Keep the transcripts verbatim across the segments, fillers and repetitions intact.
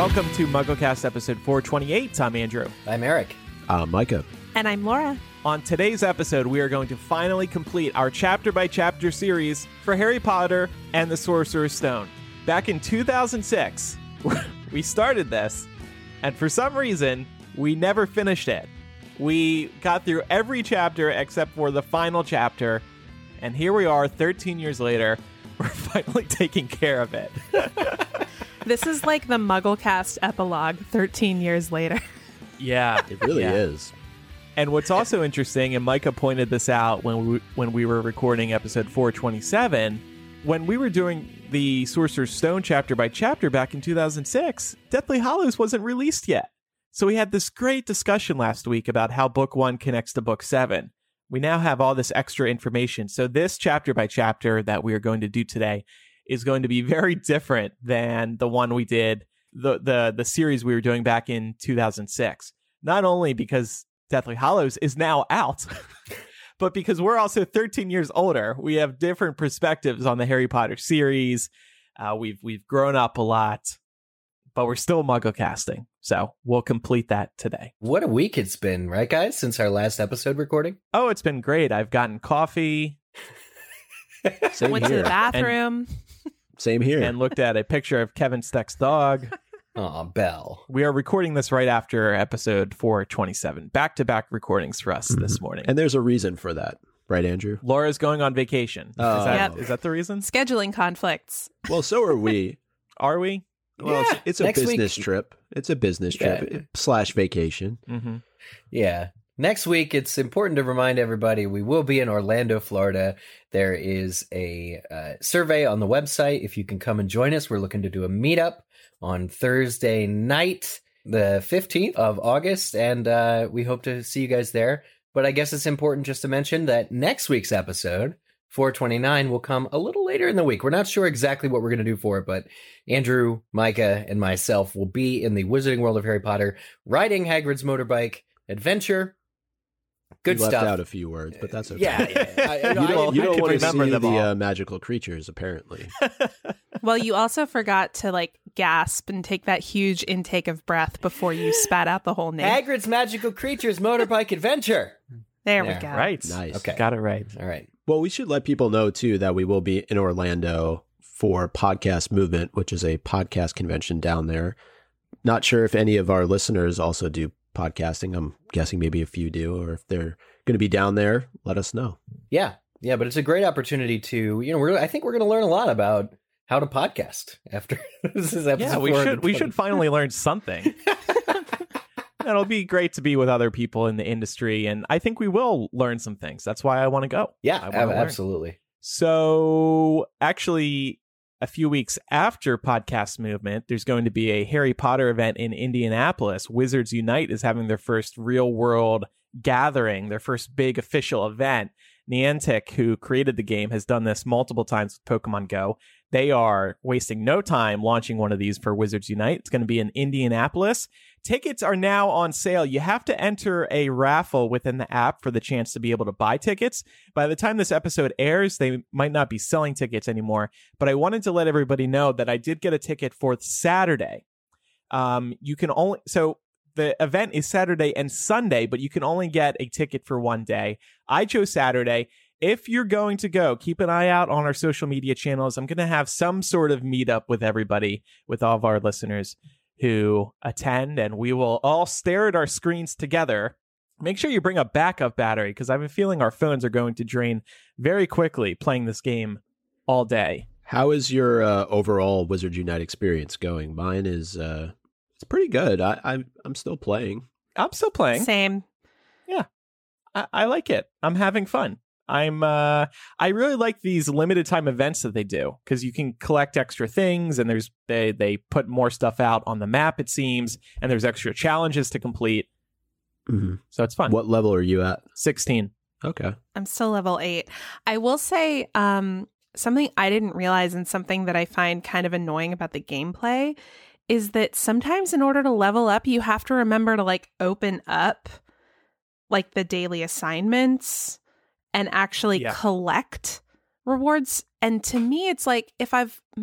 Welcome to MuggleCast episode four twenty-eight. I'm Andrew. I'm Eric. I'm Micah. And I'm Laura. On today's episode, we are going to finally complete our chapter-by-chapter series for Harry Potter and the Sorcerer's Stone. Back in two thousand six, we started this, and for some reason, we never finished it. We got through every chapter except for the final chapter, and here we are thirteen years later. We're finally taking care of it. This is like the MuggleCast epilogue thirteen years later. Yeah. It really yeah. is. And what's also interesting, and Micah pointed this out when we, when we were recording episode four twenty-seven, when we were doing the Sorcerer's Stone chapter by chapter back in two thousand six, Deathly Hallows wasn't released yet. So we had this great discussion last week about how book one connects to book seven. We now have all this extra information. So this chapter by chapter that we are going to do today is going to be very different than the one we did, the the the series we were doing back in two thousand six. Not only because Deathly Hallows is now out, but because we're also thirteen years older. We have different perspectives on the Harry Potter series. Uh, we've we've grown up a lot, but we're still MuggleCasting. So we'll complete that today. What a week it's been, right, guys, since our last episode recording? Oh, it's been great. I've gotten coffee. Same Went here. to the bathroom. Same here. And looked at a picture of Kevin Steck's dog. Aw, Belle. We are recording this right after episode four twenty-seven. Back-to-back recordings for us mm-hmm. this morning. And there's a reason for that, right, Andrew? Laura's going on vacation. Oh. Is, that, Yep. is that the reason? Scheduling conflicts. Well, so are we. Are we? Well, Yeah, it's, it's a next business week- trip. It's a business trip Yeah. slash vacation. Mm-hmm. Yeah. Next week, it's important to remind everybody we will be in Orlando, Florida. There is a uh, survey on the website. If you can come and join us, we're looking to do a meetup on Thursday night, the fifteenth of August, and uh, we hope to see you guys there. But I guess it's important just to mention that next week's episode, four twenty-nine, will come a little later in the week. We're not sure exactly what we're going to do for it, but Andrew, Micah, and myself will be in the Wizarding World of Harry Potter, riding Hagrid's motorbike adventure. Good you stuff. left out a few words, but that's okay. Yeah, yeah. I, I, You don't, Well, you I don't can want to see remember them the all. uh, magical creatures, apparently. Well, you also forgot to like gasp and take that huge intake of breath before you spat out the whole name. Hagrid's Magical Creatures Motorbike Adventure. There Yeah, we go. Right. Nice. Okay. Got it right. All right. Well, we should let people know, too, that we will be in Orlando for Podcast Movement, which is a podcast convention down there. Not sure if any of our listeners also do podcasting. I'm guessing maybe a few do, or if they're going to be down there, let us know. Yeah. Yeah, but it's a great opportunity to, you know, we're I think we're going to learn a lot about how to podcast after this is episode Yeah, we should we should finally learn something. It'll be great to be with other people in the industry, and I think we will learn some things. That's why I want to go. Yeah, I wanna ab- learn. absolutely. So, actually, a few weeks after Podcast Movement, there's going to be a Harry Potter event in Indianapolis. Wizards Unite is having their first real-world gathering, their first big official event. Niantic, who created the game, has done this multiple times with Pokemon Go. They are wasting no time launching one of these for Wizards Unite. It's going to be in Indianapolis. Tickets are now on sale. You have to enter a raffle within the app for the chance to be able to buy tickets. By the time this episode airs, they might not be selling tickets anymore. But I wanted to let everybody know that I did get a ticket for Saturday. Um, you can only... So the event is Saturday and Sunday, but you can only get a ticket for one day. I chose Saturday. If you're going to go, keep an eye out on our social media channels. I'm going to have some sort of meetup with everybody, with all of our listeners who attend, and we will all stare at our screens together. Make sure you bring a backup battery, because I have a feeling our phones are going to drain very quickly playing this game all day. How is your uh, overall Wizards Unite experience going? Mine is uh, it's pretty good. I, I, I'm still playing. I'm still playing. Same. I, I like it. I'm having fun. I'm uh I really like these limited time events that they do, because you can collect extra things, and there's they they put more stuff out on the map, it seems, and there's extra challenges to complete. Mm-hmm. So it's fun. What level are you at? sixteen. Okay. I'm still level eight. I will say um, something I didn't realize, and something that I find kind of annoying about the gameplay, is that sometimes in order to level up, you have to remember to like open up like the daily assignments and actually Yeah. collect rewards. And to me, it's like, if I've met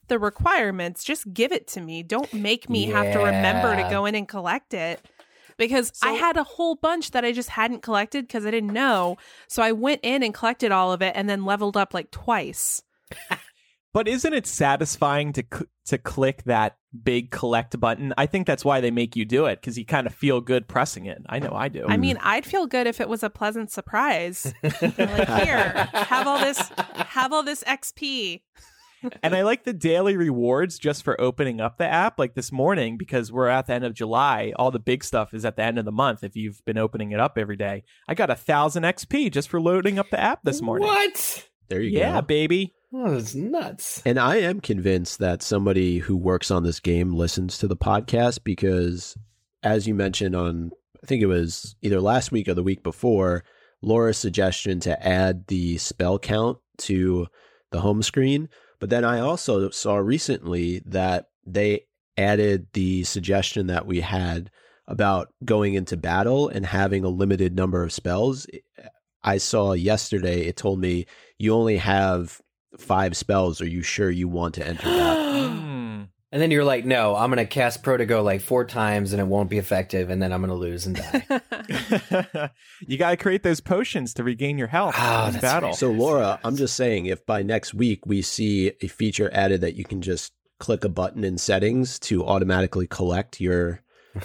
the requirements. Just give it to me. Don't make me have to remember to Yeah. go in and collect it. Because So- I had a whole bunch that I just hadn't collected because I didn't know. So I went in and collected all of it and then leveled up like twice. But isn't it satisfying to cl- to click that big collect button? I think that's why they make you do it, because you kind of feel good pressing it. I know I do. I mean, I'd feel good if it was a pleasant surprise. Like, here, have all this, have all this X P. And I like the daily rewards just for opening up the app. Like this morning, because we're at the end of July, all the big stuff is at the end of the month. If you've been opening it up every day, I got a thousand X P just for loading up the app this morning. What? There you Yeah, go. baby. Oh, that's nuts. And I am convinced that somebody who works on this game listens to the podcast because, as you mentioned on, I think it was either last week or the week before, Laura's suggestion to add the spell count to the home screen. But then I also saw recently that they added the suggestion that we had about going into battle and having a limited number of spells. I saw yesterday, it told me you only have five spells. Are you sure you want to enter that? Hmm. And then you're like, no, I'm going to cast Protego like four times and it won't be effective. And then I'm going to lose and die. You got to create those potions to regain your health Oh, in that's battle. right. So, Laura, I'm just saying, if by next week we see a feature added that you can just click a button in settings to automatically collect your.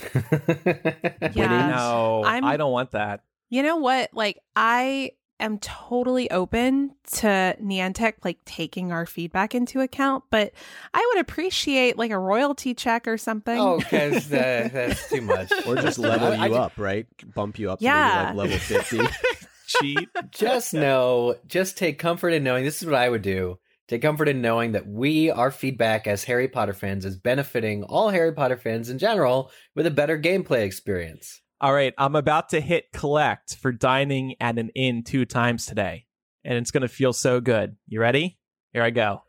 Yeah. No, I'm- I don't want that. You know what? Like, I am totally open to Niantic like taking our feedback into account, but I would appreciate like a royalty check or something. Oh, because that, that's too much. Or just level I- I you ju- up, right? Bump you up to Yeah. maybe like level fifty. Cheat. Just know, just take comfort in knowing, this is what I would do. Take comfort in knowing that we, our feedback as Harry Potter fans, is benefiting all Harry Potter fans in general with a better gameplay experience. All right, I'm about to hit collect for dining at an inn two times today, and it's going to feel so good. You ready? Here I go.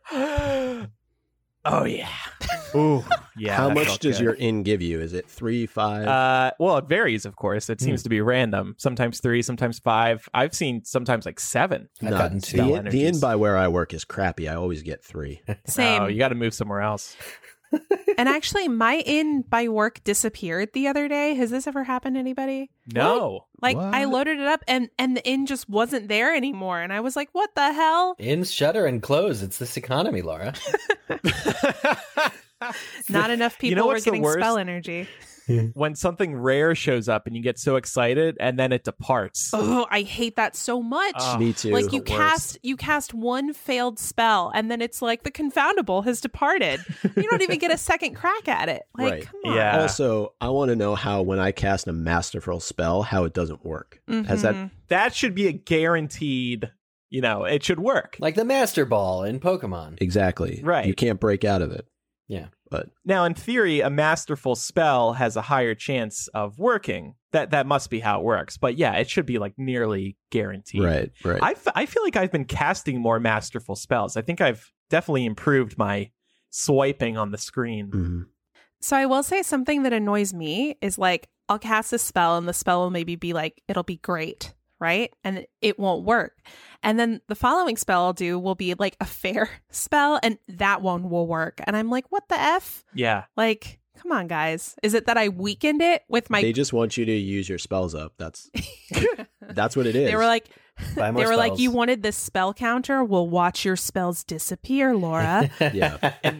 Oh, yeah. Ooh, yeah. How that much felt does good. your inn give you? Is it three, five? Uh, well, it varies, of course. It seems to be random. Sometimes three, sometimes five. I've seen sometimes like seven. I've No, gotten the, two. spell inn- the inn energies. by where I work is crappy. I always get three. Same. Oh, you got to move somewhere else. And actually, my inn by work disappeared the other day. Has this ever happened to anybody? No. Like, I What? loaded it up and and the inn just wasn't there anymore, and I was like, "What the hell?" Inns shutter and close. It's this economy, Laura. Not enough people You know were what's the getting worst? spell energy. When something rare shows up and you get so excited and then it departs. Oh, I hate that so much. Oh, Me too. Like you the worst. cast you cast one failed spell and then it's like the confoundable has departed. You don't even get a second crack at it. Like, Right. come on. Yeah. Also, I want to know how when I cast a masterful spell, how it doesn't work. Has that? Mhm. That should be a guaranteed, you know, it should work. Like the Master Ball in Pokemon. Exactly. Right. You can't break out of it. Yeah. But Now, in theory, a masterful spell has a higher chance of working. That that must be how it works. But yeah, it should be like nearly guaranteed. right, right. I, f- I feel like I've been casting more masterful spells. I think I've definitely improved my swiping on the screen. Mhm. So I will say something that annoys me is like I'll cast a spell and the spell will maybe be like it'll be great, right? And it won't work. And then the following spell I'll do will be like a fair spell and that one will work. And I'm like, what the F? Yeah. Like, come on, guys. Is it that I weakened it with my They just want you to use your spells up. That's that's what it is. They were like Buy more they were like, spells. you wanted this spell counter? We'll watch your spells disappear, Laura. Yeah.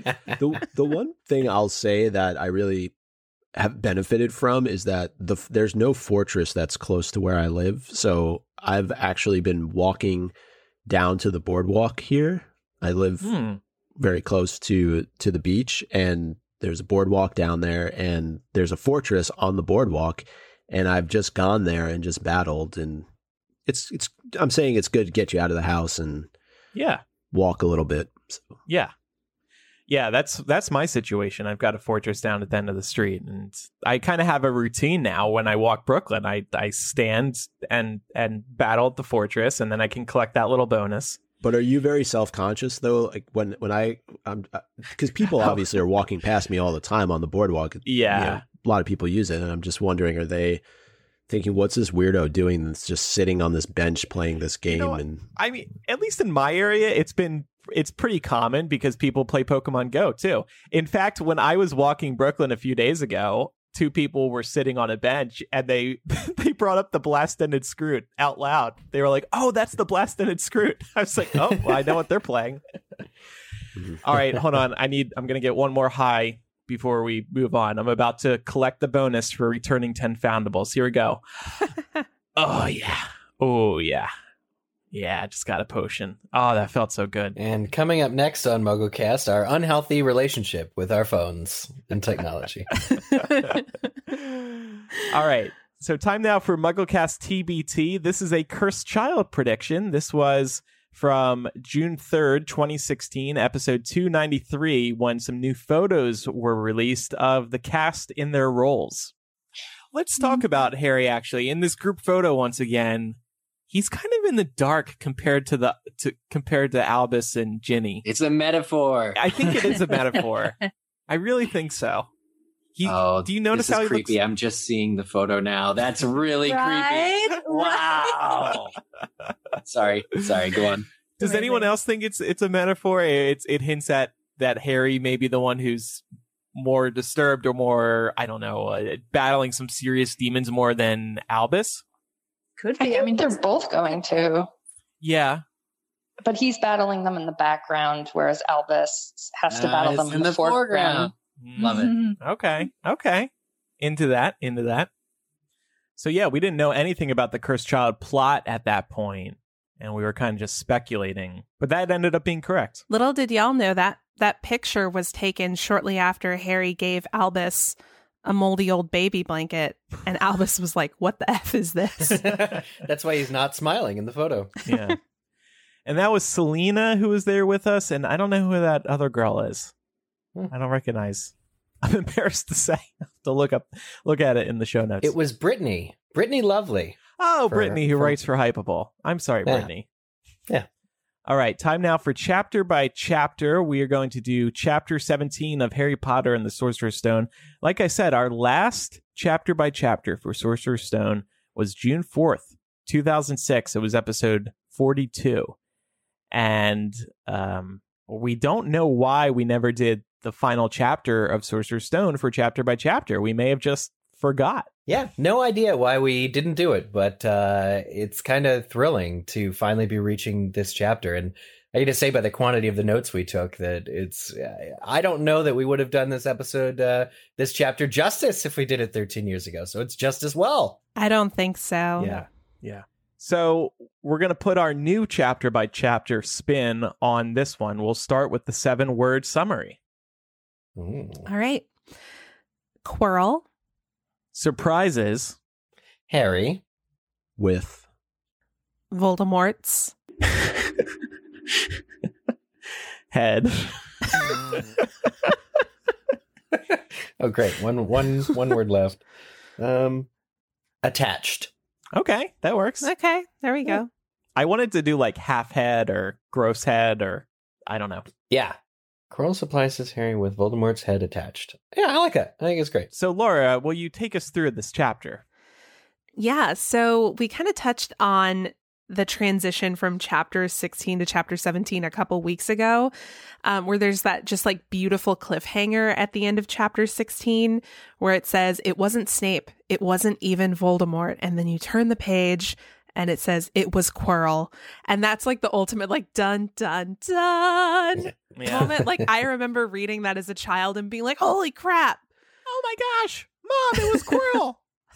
the the one thing I'll say that I really have benefited from is that the there's no fortress that's close to where I live. So I've actually been walking down to the boardwalk here. I live Hmm. very close to to the beach, and there's a boardwalk down there, and there's a fortress on the boardwalk, and I've just gone there and just battled, and it's it's I'm saying it's good to get you out of the house and Yeah. walk a little bit. So, Yeah. Yeah, that's that's my situation. I've got a fortress down at the end of the street, and I kind of have a routine now. When I walk Brooklyn, I I stand and and battle at the fortress, and then I can collect that little bonus. but are you very self-conscious though? Like when when I I'm because people obviously are walking past me all the time on the boardwalk. Yeah. You know, a lot of people use it, and I'm just wondering, are they thinking, what's this weirdo doing that's just sitting on this bench playing this game? know what? and I mean, at least in my area, it's been it's pretty common because people play Pokemon Go too. In fact, when I was walking Brooklyn a few days ago, two people were sitting on a bench and they they brought up the Blast-Ended Scroot out loud. They were like, "Oh, that's the Blast-Ended Scroot." I was like, "Oh, well, I know what they're playing." All right, hold on. I need I'm going to get one more high before we move on. I'm about to collect the bonus for returning ten foundables. Here we go. Oh, yeah. Oh, yeah. Yeah, I just got a potion. Oh, that felt so good. And coming up next on MuggleCast, our unhealthy relationship with our phones and technology. All right. So time now for MuggleCast T B T. This is a Cursed Child prediction. This was from June third, twenty sixteen, episode two ninety-three, when some new photos were released of the cast in their roles. Let's talk about Harry, actually. In this group photo, once again, he's kind of in the dark compared to the to compared to Albus and Ginny. It's a metaphor. I think it is a metaphor. I really think so. He, oh, do you notice this how is he creepy? looks? I'm just seeing the photo now. That's really Right? creepy. Wow. sorry, sorry. Go on. Does anyone else think it's it's a metaphor? It's it hints at that Harry may be the one who's more disturbed or more, I don't know, uh, battling some serious demons more than Albus. Could I be. think I mean, they're both going to, Yeah. but he's battling them in the background, whereas Albus has to Uh, battle it's them in the, foreground. Love it. Okay. Okay. Into that. Into that. So yeah, we didn't know anything about the Cursed Child plot at that point, and we were kind of just speculating. But that ended up being correct. Little did y'all know that that picture was taken shortly after Harry gave Albus a moldy old baby blanket, and Albus was like, "What the F is this?" That's why he's not smiling in the photo. Yeah. And that was Selena who was there with us, and I don't know who that other girl is. Hmm. I don't recognize. I'm embarrassed to say. I have to look up, look at it in the show notes. It was Brittany. Brittany Lovely. oh, for- Brittany, who for- writes for Hypable. I'm sorry, Yeah. Brittany. Yeah. All right, time now for chapter by chapter. We are going to do chapter seventeen of Harry Potter and the Sorcerer's Stone. Like I said, our last chapter by chapter for Sorcerer's Stone was June fourth, two thousand six. It was episode forty-two. And um, we don't know why we never did the final chapter of Sorcerer's Stone for chapter by chapter. We may have just forgot. Yeah, no idea why we didn't do it, but uh, it's kind of thrilling to finally be reaching this chapter. And I need to say, by the quantity of the notes we took, that it's, I don't know that we would have done this episode, uh, this chapter justice if we did it thirteen years ago. So it's just as well. I don't think so. Yeah. Yeah. So we're going to put our new chapter by chapter spin on this one. We'll start with the seven word summary. Ooh. All right. Quirrell, Surprises. Harry, With Voldemort's Head. oh great, one one one word left. Um, attached. Okay, that works. Okay, there we go. I wanted to do like half head or gross head or I don't know. Yeah, Quirrell supplies his Harry with Voldemort's head attached. Yeah, I like that. I think it's great. So Laura, will you take us through this chapter? Yeah, so we kind of touched on the transition from chapter sixteen to chapter seventeen a couple weeks ago, um, where there's that just like beautiful cliffhanger at the end of chapter sixteen where it says, it wasn't Snape, it wasn't even Voldemort. And then you turn the page and it says, it was Quirrell. And that's like the ultimate like dun, dun, dun moment. Like I remember reading that as a child and being like, holy crap. Oh my gosh, Mom, it was Quirrell.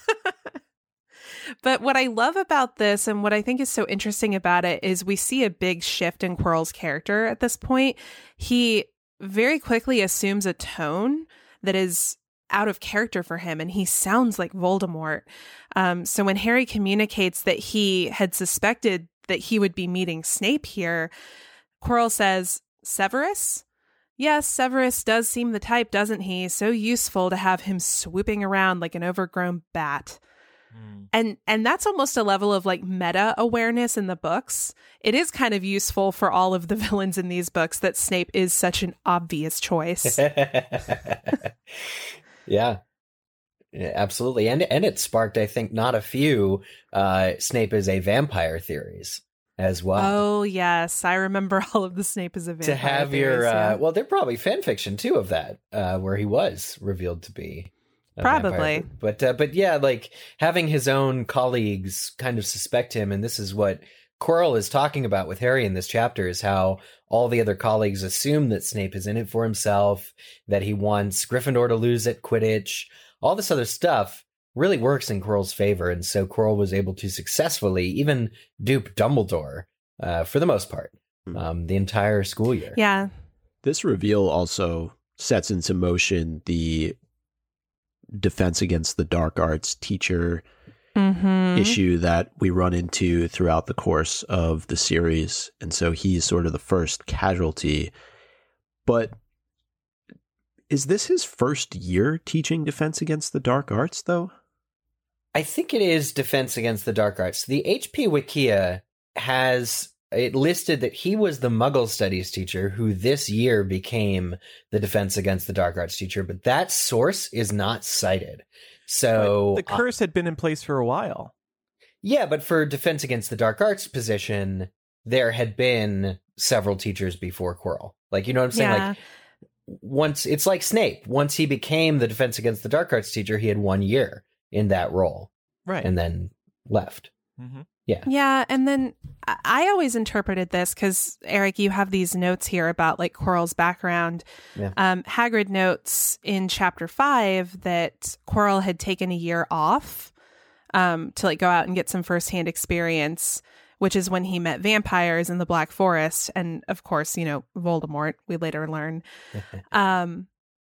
But what I love about this and what I think is so interesting about it is we see a big shift in Quirrell's character at this point. He very quickly assumes a tone that is out of character for him, and he sounds like Voldemort. Um, so when Harry communicates that he had suspected that he would be meeting Snape here, Quirrell says, Severus? Yes, Severus does seem the type, doesn't he? So useful to have him swooping around like an overgrown bat. And and that's almost a level of like meta awareness in the books. It is kind of useful for all of the villains in these books that Snape is such an obvious choice. yeah. Yeah, absolutely. And and it sparked, I think, not a few uh, Snape is a vampire theories. as well. Oh, yes. I remember all of the Snape as a vampire To have theories, your, yeah. uh, well, they're probably fan fiction too of that, uh, where he was revealed to be a Probably. vampire. But, uh, but yeah, like having his own colleagues kind of suspect him. And this is what Quirrell is talking about with Harry in this chapter, is how all the other colleagues assume that Snape is in it for himself, that he wants Gryffindor to lose at Quidditch. All this other stuff really works in Quirrell's favor. And so Quirrell was able to successfully even dupe Dumbledore uh, for the most part, um, the entire school year. Yeah. This reveal also sets into motion the Defense Against the Dark Arts teacher Mm-hmm. issue that we run into throughout the course of the series. And so he's sort of the first casualty. But is this his first year teaching Defense Against the Dark Arts, though? I think it is Defense Against the Dark Arts. The H P Wikia has it listed that he was the Muggle Studies teacher who this year became the Defense Against the Dark Arts teacher, but that source is not cited. So But the curse had been in place for a while. Yeah, but for Defense Against the Dark Arts position, there had been several teachers before Quirrell. Like, you know what I'm saying? Yeah. Like, once it's like Snape. Once he became the Defense Against the Dark Arts teacher, he had one year in that role, Right. and then left. Mm-hmm. Yeah. Yeah, and then I I always interpreted this because, Eric, you have these notes here about like Quirrell's background. Yeah. Um, Hagrid notes in chapter five that Quirrell had taken a year off um, to like go out and get some firsthand experience, which is when he met vampires in the Black Forest, and of course, you know, Voldemort. We later learn, um,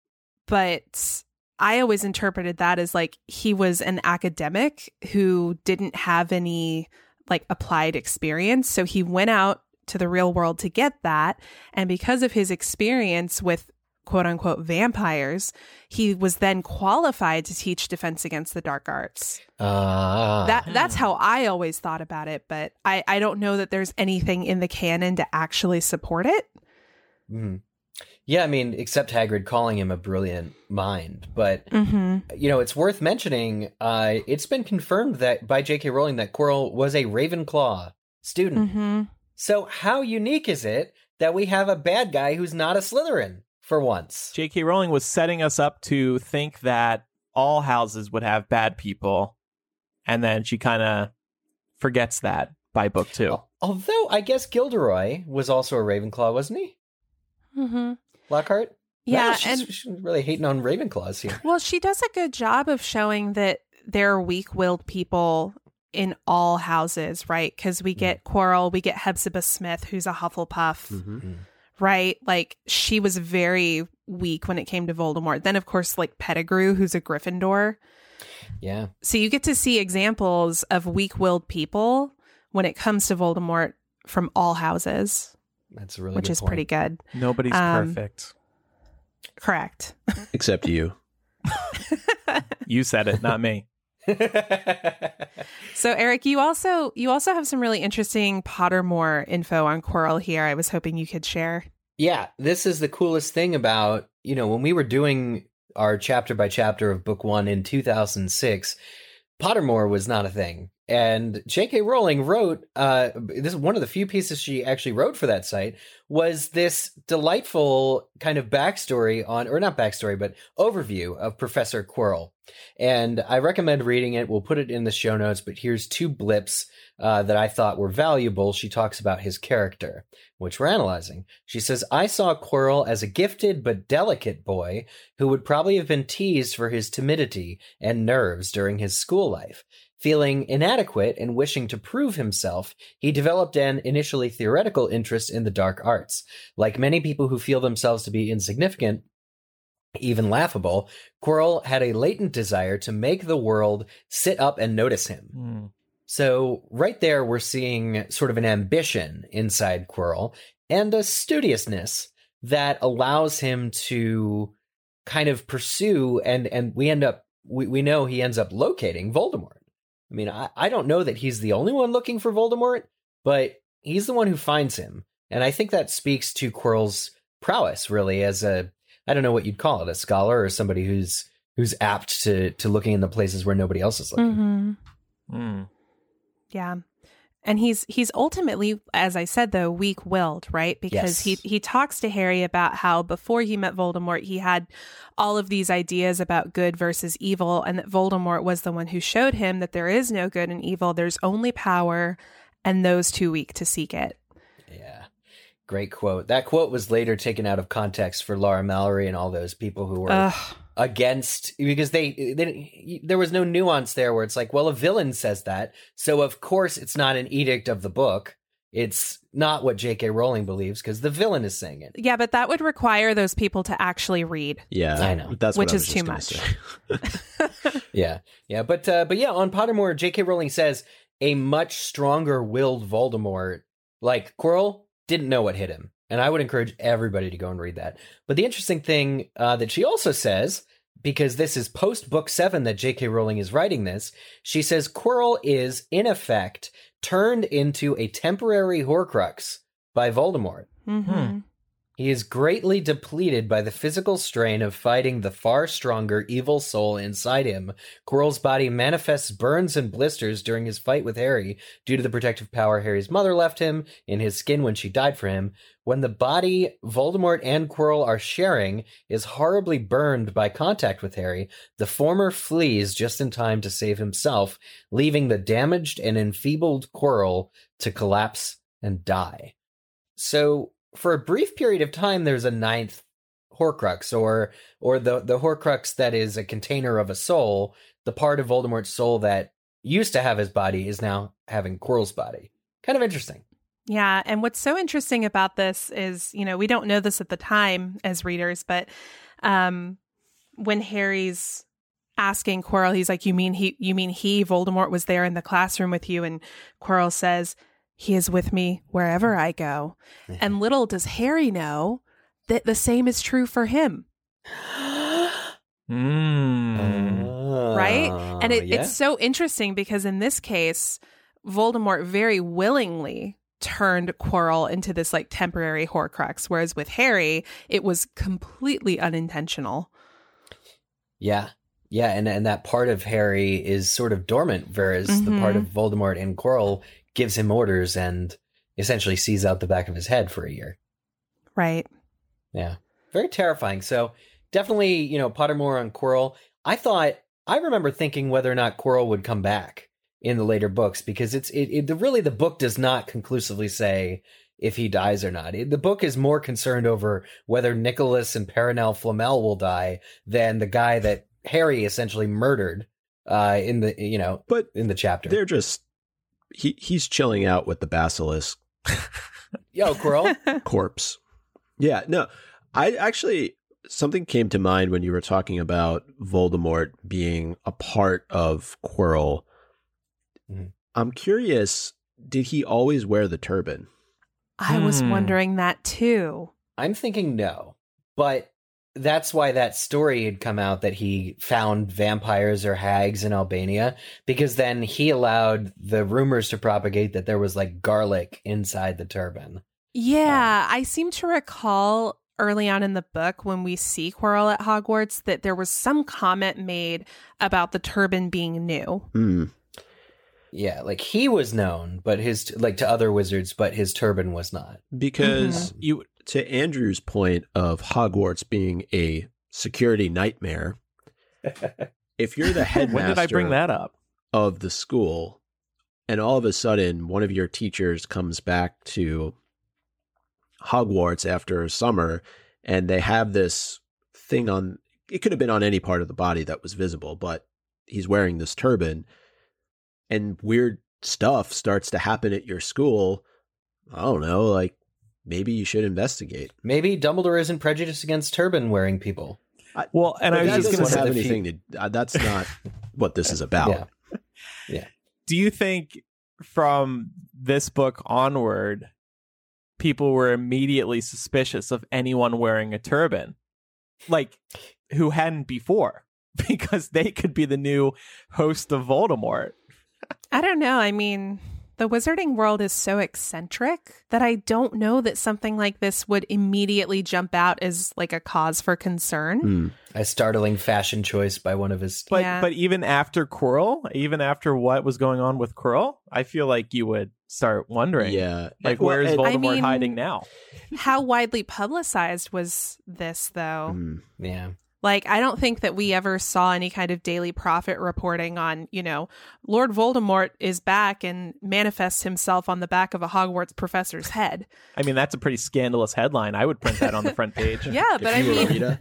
but I always interpreted that as like he was an academic who didn't have any like applied experience. So he went out to the real world to get that. And because of his experience with quote unquote vampires, he was then qualified to teach Defense Against the Dark Arts. Ah. That that's how I always thought about it. But I, I don't know that there's anything in the canon to actually support it. Mm. Yeah, I mean, except Hagrid calling him a brilliant mind. But, Mm-hmm. you know, it's worth mentioning, uh, it's been confirmed that by J K Rowling that Quirrell was a Ravenclaw student. Mm-hmm. So how unique is it that we have a bad guy who's not a Slytherin for once? J K Rowling was setting us up to think that all houses would have bad people, and then she kind of forgets that by book two. Although, I guess Gilderoy was also a Ravenclaw, wasn't he? Mm-hmm. Lockhart? Yeah, No, she's, and she's really hating on Ravenclaws here. well, she does a good job of showing that there are weak-willed people in all houses, right? Because we get Quirrell, we get Hepzibah Smith, who's a Hufflepuff, Mm-hmm. right? Like, she was very weak when it came to Voldemort. Then, of course, like Pettigrew, who's a Gryffindor. Yeah. So you get to see examples of weak-willed people when it comes to Voldemort from all houses, That's a really which good is point. pretty good. Nobody's Um, perfect. Correct. Except you. You said it, not me. So Eric, you also you also have some really interesting Pottermore info on Quirrell here. I was hoping you could share. Yeah, this is the coolest thing about, you know, when we were doing our chapter by chapter of book one in two thousand six, Pottermore was not a thing. And J K Rowling wrote, uh, this is one of the few pieces she actually wrote for that site, was this delightful kind of backstory on, or not backstory, but overview of Professor Quirrell. And I recommend reading it. We'll put it in the show notes, but here's two blips uh, that I thought were valuable. She talks about his character, which we're analyzing. She says, I saw Quirrell as a gifted but delicate boy who would probably have been teased for his timidity and nerves during his school life. Feeling inadequate and wishing to prove himself, he developed an initially theoretical interest in the dark arts. Like many people who feel themselves to be insignificant, even laughable, Quirrell had a latent desire to make the world sit up and notice him. Mm. So right there, we're seeing sort of an ambition inside Quirrell and a studiousness that allows him to kind of pursue, and, and we end up, we, we know he ends up locating Voldemort. I mean, I, I don't know that he's the only one looking for Voldemort, but he's the one who finds him. And I think that speaks to Quirrell's prowess, really, as a, I don't know what you'd call it, a scholar or somebody who's who's apt to to looking in the places where nobody else is looking. Mm-hmm. Mm. Yeah. And he's he's ultimately, as I said, though, weak-willed, right? Because Yes. he he talks to Harry about how before he met Voldemort, he had all of these ideas about good versus evil, and that Voldemort was the one who showed him that there is no good and evil. There's only power, and those too weak to seek it. Yeah. Great quote. That quote was later taken out of context for Laura Mallory and all those people who were Ugh. against, because they, they there was no nuance there where it's like, well, a villain says that, so of course it's not an edict of the book. It's not what J K Rowling believes because the villain is saying it. Yeah, but that would require those people to actually read. Yeah, I know. That's what Which I was is just too gonna much. say. Yeah, yeah, but uh, but yeah, on Pottermore, J K Rowling says a much stronger willed Voldemort, like Quirrell, didn't know what hit him, and I would encourage everybody to go and read that. But the interesting thing uh, that she also says, because this is post book seven that J K Rowling is writing this, she says Quirrell is in effect turned into a temporary Horcrux by Voldemort. Mm-hmm. Hmm. He is greatly depleted by the physical strain of fighting the far stronger evil soul inside him. Quirrell's body manifests burns and blisters during his fight with Harry due to the protective power Harry's mother left him in his skin when she died for him. When the body Voldemort and Quirrell are sharing is horribly burned by contact with Harry, the former flees just in time to save himself, leaving the damaged and enfeebled Quirrell to collapse and die. So, for a brief period of time, there's a ninth Horcrux, or or the, the Horcrux that is a container of a soul. The part of Voldemort's soul that used to have his body is now having Quirrell's body. Kind of interesting. Yeah, and what's so interesting about this is, you know, we don't know this at the time as readers, but um, when Harry's asking Quirrell, he's like, "You mean he? You mean he, Voldemort, was there in the classroom with you?" And Quirrell says, "He is with me wherever I go." And little does Harry know that the same is true for him, Mm. right? And it, Oh, yeah. it's so interesting because in this case, Voldemort very willingly turned Quirrell into this like temporary Horcrux, whereas with Harry, it was completely unintentional. Yeah. Yeah, and, and that part of Harry is sort of dormant, whereas the Mhm. part of Voldemort and Quirrell gives him orders and essentially sees out the back of his head for a year. Right. Yeah. Very terrifying. So definitely, you know, Pottermore on Quirrell. I thought, I remember thinking whether or not Quirrell would come back in the later books, because it's it, it the, really the book does not conclusively say if he dies or not. It, the book is more concerned over whether Nicholas and Perenelle Flamel will die than the guy that Harry essentially murdered uh, in the, you know, But in the chapter. they're just he he's chilling out with the basilisk Yo, Quirrell. corpse. Yeah, no, I actually something came to mind when you were talking about Voldemort being a part of Quirrell. Mhm. I'm curious, did he always wear the turban? I was Hmm. wondering that too. I'm thinking no, but that's why that story had come out that he found vampires or hags in Albania, because then he allowed the rumors to propagate that there was like garlic inside the turban. Yeah, I seem to recall early on in the book when we see Quirrell at Hogwarts that there was some comment made about the turban being new. Hmm. Yeah, like he was known, but his like to other wizards, but his turban was not. Because Mm-hmm. you, to Andrew's point of Hogwarts being a security nightmare, if you're the headmaster When did I bring that up? of the school, and all of a sudden one of your teachers comes back to Hogwarts after summer, and they have this thing on, it could have been on any part of the body that was visible, but he's wearing this turban, and weird stuff starts to happen at your school. I don't know, like maybe you should investigate. Maybe Dumbledore isn't prejudiced against turban wearing people. Well, and I But was that just going to doesn't say, have the few- anything to. Uh, that's not what this is about. Yeah. do you think from this book onward, people were immediately suspicious of anyone wearing a turban, like who hadn't before, because they could be the new host of Voldemort? I don't know. I mean, The wizarding world is so eccentric that I don't know that something like this would immediately jump out as like a cause for concern. Hmm. A startling fashion choice by one of his. But Yeah. but even after Quirrell, even after what was going on with Quirrell, I feel like you would start wondering. Yeah. Like, Well, where's and- Voldemort I mean- hiding now? How widely publicized was this, though? Hmm. Yeah. Like, I don't think that we ever saw any kind of Daily Prophet reporting on, you know, Lord Voldemort is back and manifests himself on the back of a Hogwarts professor's head. I mean, that's a pretty scandalous headline. I would print that on the front page. Yeah, but If I you were mean, Rita,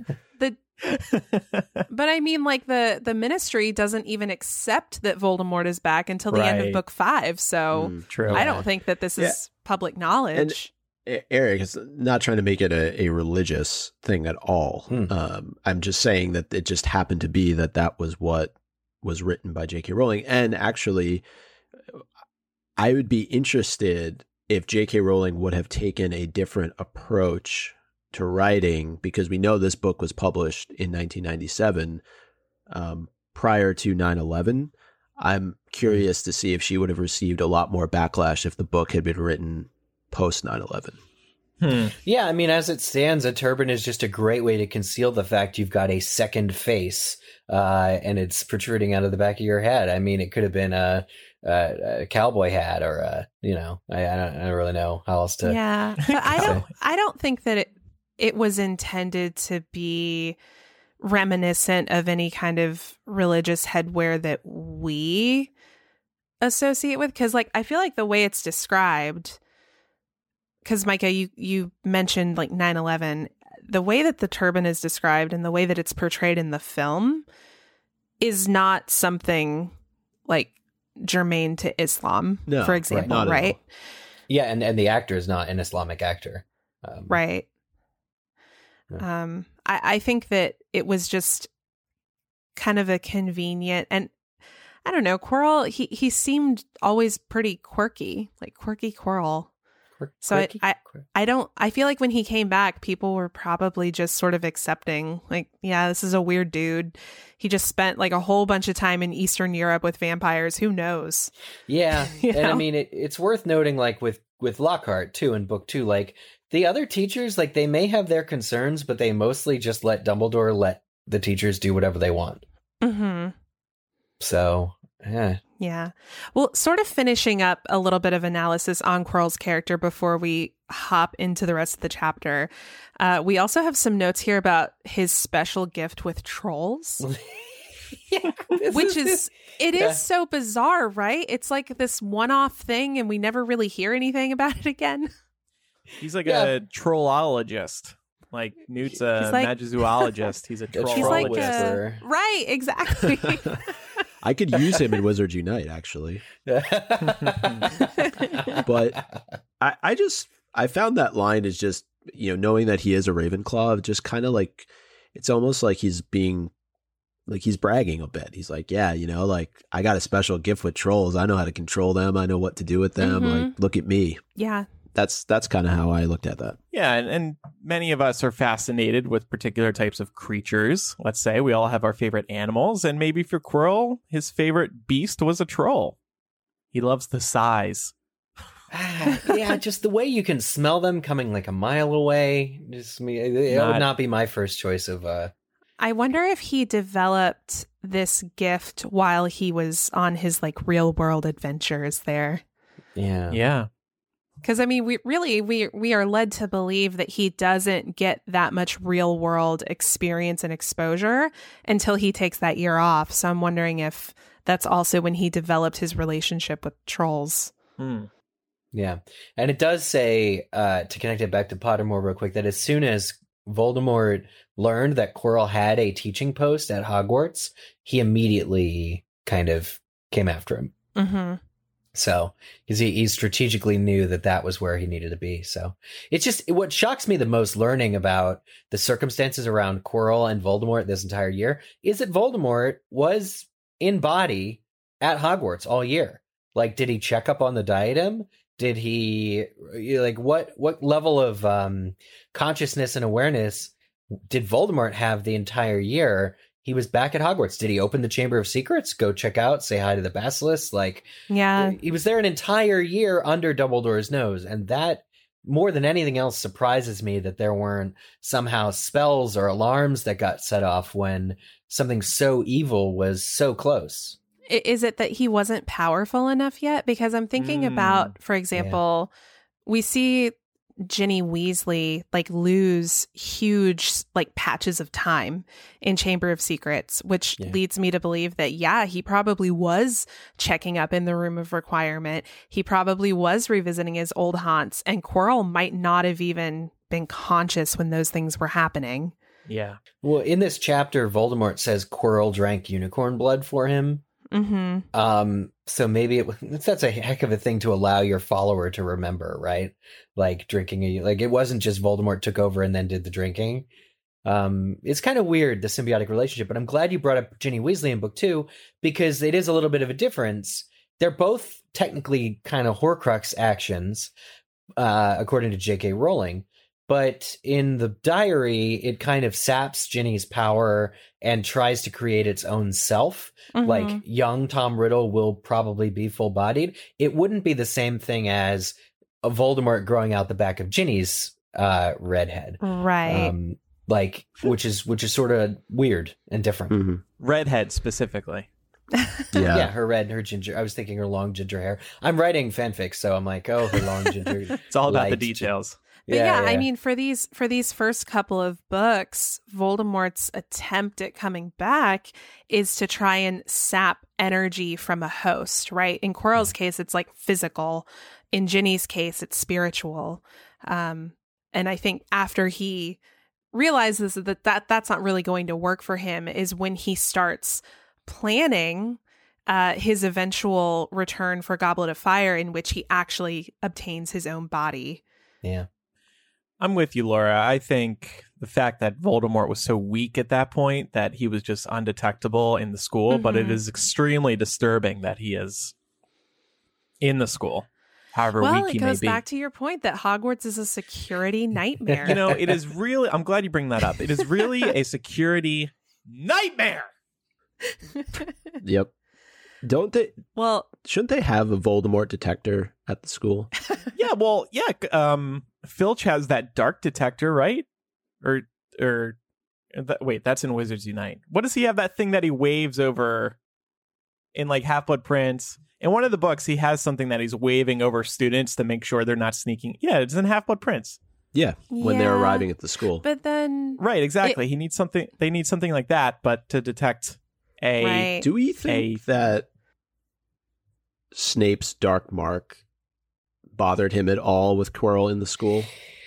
the but I mean, like the the Ministry doesn't even accept that Voldemort is back until the end of Right. book five. So hmm. True. I don't think that this is Yeah. public knowledge. E- Eric is not trying to make it a, a religious thing at all. Hmm. Um, I'm just saying that it just happened to be that that was what was written by J K. Rowling. And actually, I would be interested if J K. Rowling would have taken a different approach to writing, because we know this book was published in nineteen ninety-seven, um, prior to nine eleven. I'm curious to see if she would have received a lot more backlash if the book had been written post nine eleven. Hmm. Yeah, I mean, as it stands, a turban is just a great way to conceal the fact you've got a second face, uh, and it's protruding out of the back of your head. I mean, it could have been a, a, a cowboy hat, or a, you know, I, I, don't, I don't really know how else to. Yeah, but I don't. I don't think that it it was intended to be reminiscent of any kind of religious headwear that we associate with. Because, like, I feel like the way it's described. Because, Micah, you, you mentioned like nine eleven, the way that the turban is described and the way that it's portrayed in the film is not something like germane to Islam, No, for right, example, not at right? all. Yeah, and, and the actor is not an Islamic actor. Um, Right. Yeah. Um, I, I think that it was just kind of a convenient, and I don't know, Quirrell, he, he seemed always pretty quirky, like quirky Quirrell. Quirk- So I- quirky- quirk- I don't, I feel like when he came back, people were probably just sort of accepting, like, yeah, this is a weird dude. He just spent like a whole bunch of time in Eastern Europe with vampires. Who knows? Yeah, You and I know? mean, it, it's worth noting, like with with Lockhart too in book two, like the other teachers, like they may have their concerns, but they mostly just let Dumbledore let the teachers do whatever they want. Mm-hmm. So, yeah. Yeah. Well, sort of finishing up a little bit of analysis on Quirrell's character before we hop into the rest of the chapter. Uh, we also have some notes here about his special gift with trolls, Yeah, this which is, it is yeah. so bizarre, right? It's like this one-off thing and we never really hear anything about it again. He's like Yeah. a trollologist. Like Newt's a He's like- magizoologist. He's a A trollologist. He's like Troll a, whisperer. right, exactly. I could use him in Wizards Unite, actually. But I, I just I found that line is just, you know, knowing that he is a Ravenclaw, just kind of like, it's almost like he's being like he's bragging a bit. He's like, yeah, you know, like I got a special gift with trolls. I know how to control them. I know what to do with them. Mhm. Like, look at me. Yeah. That's that's kind of how I looked at that. Yeah, and, and many of us are fascinated with particular types of creatures. Let's say we all have our favorite animals, and maybe for Quirrell, his favorite beast was a troll. He loves the size. Ah, yeah, just the way you can smell them coming like a mile away. Just me, it, it Not- would not be my first choice of. uh I wonder if he developed this gift while he was on his like real world adventures there. Yeah, Yeah. Because I mean, we really we we are led to believe that he doesn't get that much real world experience and exposure until he takes that year off. So I'm wondering if that's also when he developed his relationship with trolls. Hmm. yeah, and it does say uh to connect it back to Pottermore real quick that as soon as Voldemort learned that Quirrell had a teaching post at Hogwarts, he immediately kind of came after him. Mm-hmm. So because he, he strategically knew that that was where he needed to be. So it's just what shocks me the most learning about the circumstances around Quirrell and Voldemort this entire year is that Voldemort was in body at Hogwarts all year. Like, did he check up on the diadem? Did he like what what level of um, consciousness and awareness did Voldemort have the entire year? he was back at Hogwarts. Did he open the Chamber of Secrets? Go check out, say hi to the Basilisk. Like, Yeah. he was there an entire year under Dumbledore's nose, and that, more than anything else, surprises me that there weren't somehow spells or alarms that got set off when something so evil was so close. I- Is it that he wasn't powerful enough yet? Because I'm thinking Mm, about, for example, we see Ginny Weasley like lose huge like patches of time in Chamber of Secrets, which Yeah. leads me to believe that, yeah, he probably was checking up in the Room of Requirement. He probably was revisiting his old haunts, and Quirrell might not have even been conscious when those things were happening. Yeah. Well, in this chapter, Voldemort says Quirrell drank unicorn blood for him. Mm-hmm. Um, so maybe it, that's a heck of a thing to allow your follower to remember, right? Like drinking a, like it wasn't just Voldemort took over and then did the drinking. Um, it's kind of weird, the symbiotic relationship, but I'm glad you brought up Ginny Weasley in book two, because it is a little bit of a difference. They're both technically kind of Horcrux actions, uh, according to J K Rowling. But in the diary, it kind of saps Ginny's power and tries to create its own self. Mhm. Like, young Tom Riddle will probably be full-bodied. It wouldn't be the same thing as a Voldemort growing out the back of Ginny's uh, redhead. Right. Um, like, which is which is sort of weird and different. Mhm. Redhead specifically. Yeah. Yeah, her red, her ginger. I was thinking her long ginger hair. I'm writing fanfic, so I'm like, oh, her long ginger. It's all about the light- details. But yeah, I mean, for these for these first couple of books, Voldemort's attempt at coming back is to try and sap energy from a host, right? In Quirrell's case, it's like physical. In Ginny's case, it's spiritual. Um, and I think after he realizes that, that that's not really going to work for him is when he starts planning uh, his eventual return for Goblet of Fire, in which he actually obtains his own body. yeah. I'm with you, Laura. I think the fact that Voldemort was so weak at that point that he was just undetectable in the school, but it Mhm. is extremely disturbing that he is in the school, however Well, weak it he may goes be. back to your point that Hogwarts is a security nightmare. You know, it is really, I'm glad you bring that up. It is really a security nightmare. Yep. Don't they? Well, Shouldn't they have a Voldemort detector at the school? Yeah, well, yeah. Um, Filch has that dark detector, right? Or, or, that, wait, that's in Wizards Unite. What does he have? That thing that he waves over in like Half-Blood Prince. In one of the books, he has something that he's waving over students to make sure they're not sneaking. Yeah, it's in Half-Blood Prince. Yeah, when they're Yeah. arriving at the school. but then Right, exactly. he needs something. They need something like that, but to detect a. right. Do we think A- that Snape's dark mark bothered him at all with Quirrell in the school?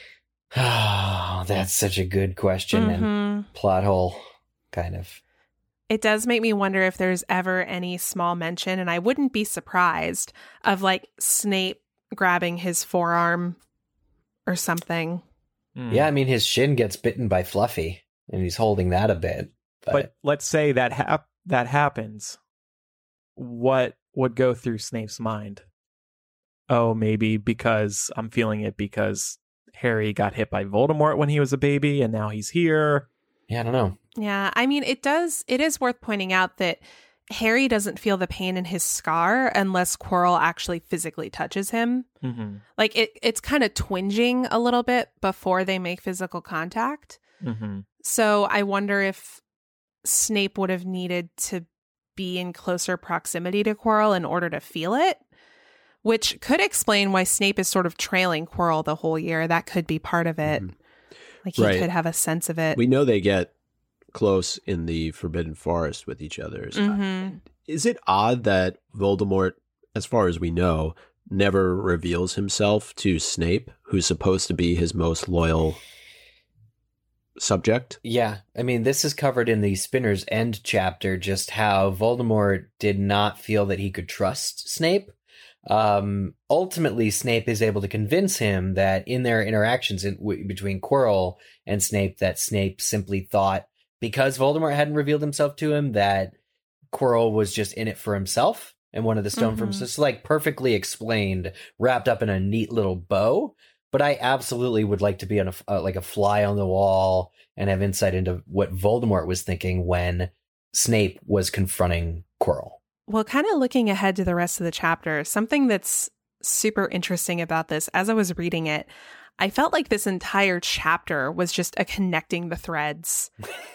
Oh, that's such a good question and Mhm. plot hole, kind of. It does make me wonder if there's ever any small mention, and I wouldn't be surprised, of like Snape grabbing his forearm or something. Hmm. Yeah, I mean, his shin gets bitten by Fluffy, and he's holding that a bit. But, But let's say that hap- that happens. What would go through Snape's mind? Oh, maybe because I'm feeling it because Harry got hit by Voldemort when he was a baby and now he's here. yeah, I don't know. Yeah, I mean, it does. It is worth pointing out that Harry doesn't feel the pain in his scar unless Quirrell actually physically touches him. Mm-hmm. Like it, it's kind of twinging a little bit before they make physical contact. Mm-hmm. So I wonder if Snape would have needed to be in closer proximity to Quirrell in order to feel it, which could explain why Snape is sort of trailing Quirrell the whole year. That could be part of it. Mhm. Like he Right. could have a sense of it. We know they get close in the Forbidden Forest with each other. hmm Is it odd that Voldemort, as far as we know, never reveals himself to Snape, who's supposed to be his most loyal subject? Yeah, I mean, this is covered in the Spinner's End chapter, just how Voldemort did not feel that he could trust Snape. Um, ultimately, Snape is able to convince him that in their interactions in, w- between Quirrell and Snape, that Snape simply thought, because Voldemort hadn't revealed himself to him, that Quirrell was just in it for himself and wanted the stone for Mhm. himself. It's like perfectly explained, wrapped up in a neat little bow. But I absolutely would like to be on a uh, like a fly on the wall and have insight into what Voldemort was thinking when Snape was confronting Quirrell. Well, kind of looking ahead to the rest of the chapter, something that's super interesting about this, as I was reading it, I felt like this entire chapter was just a connecting the threads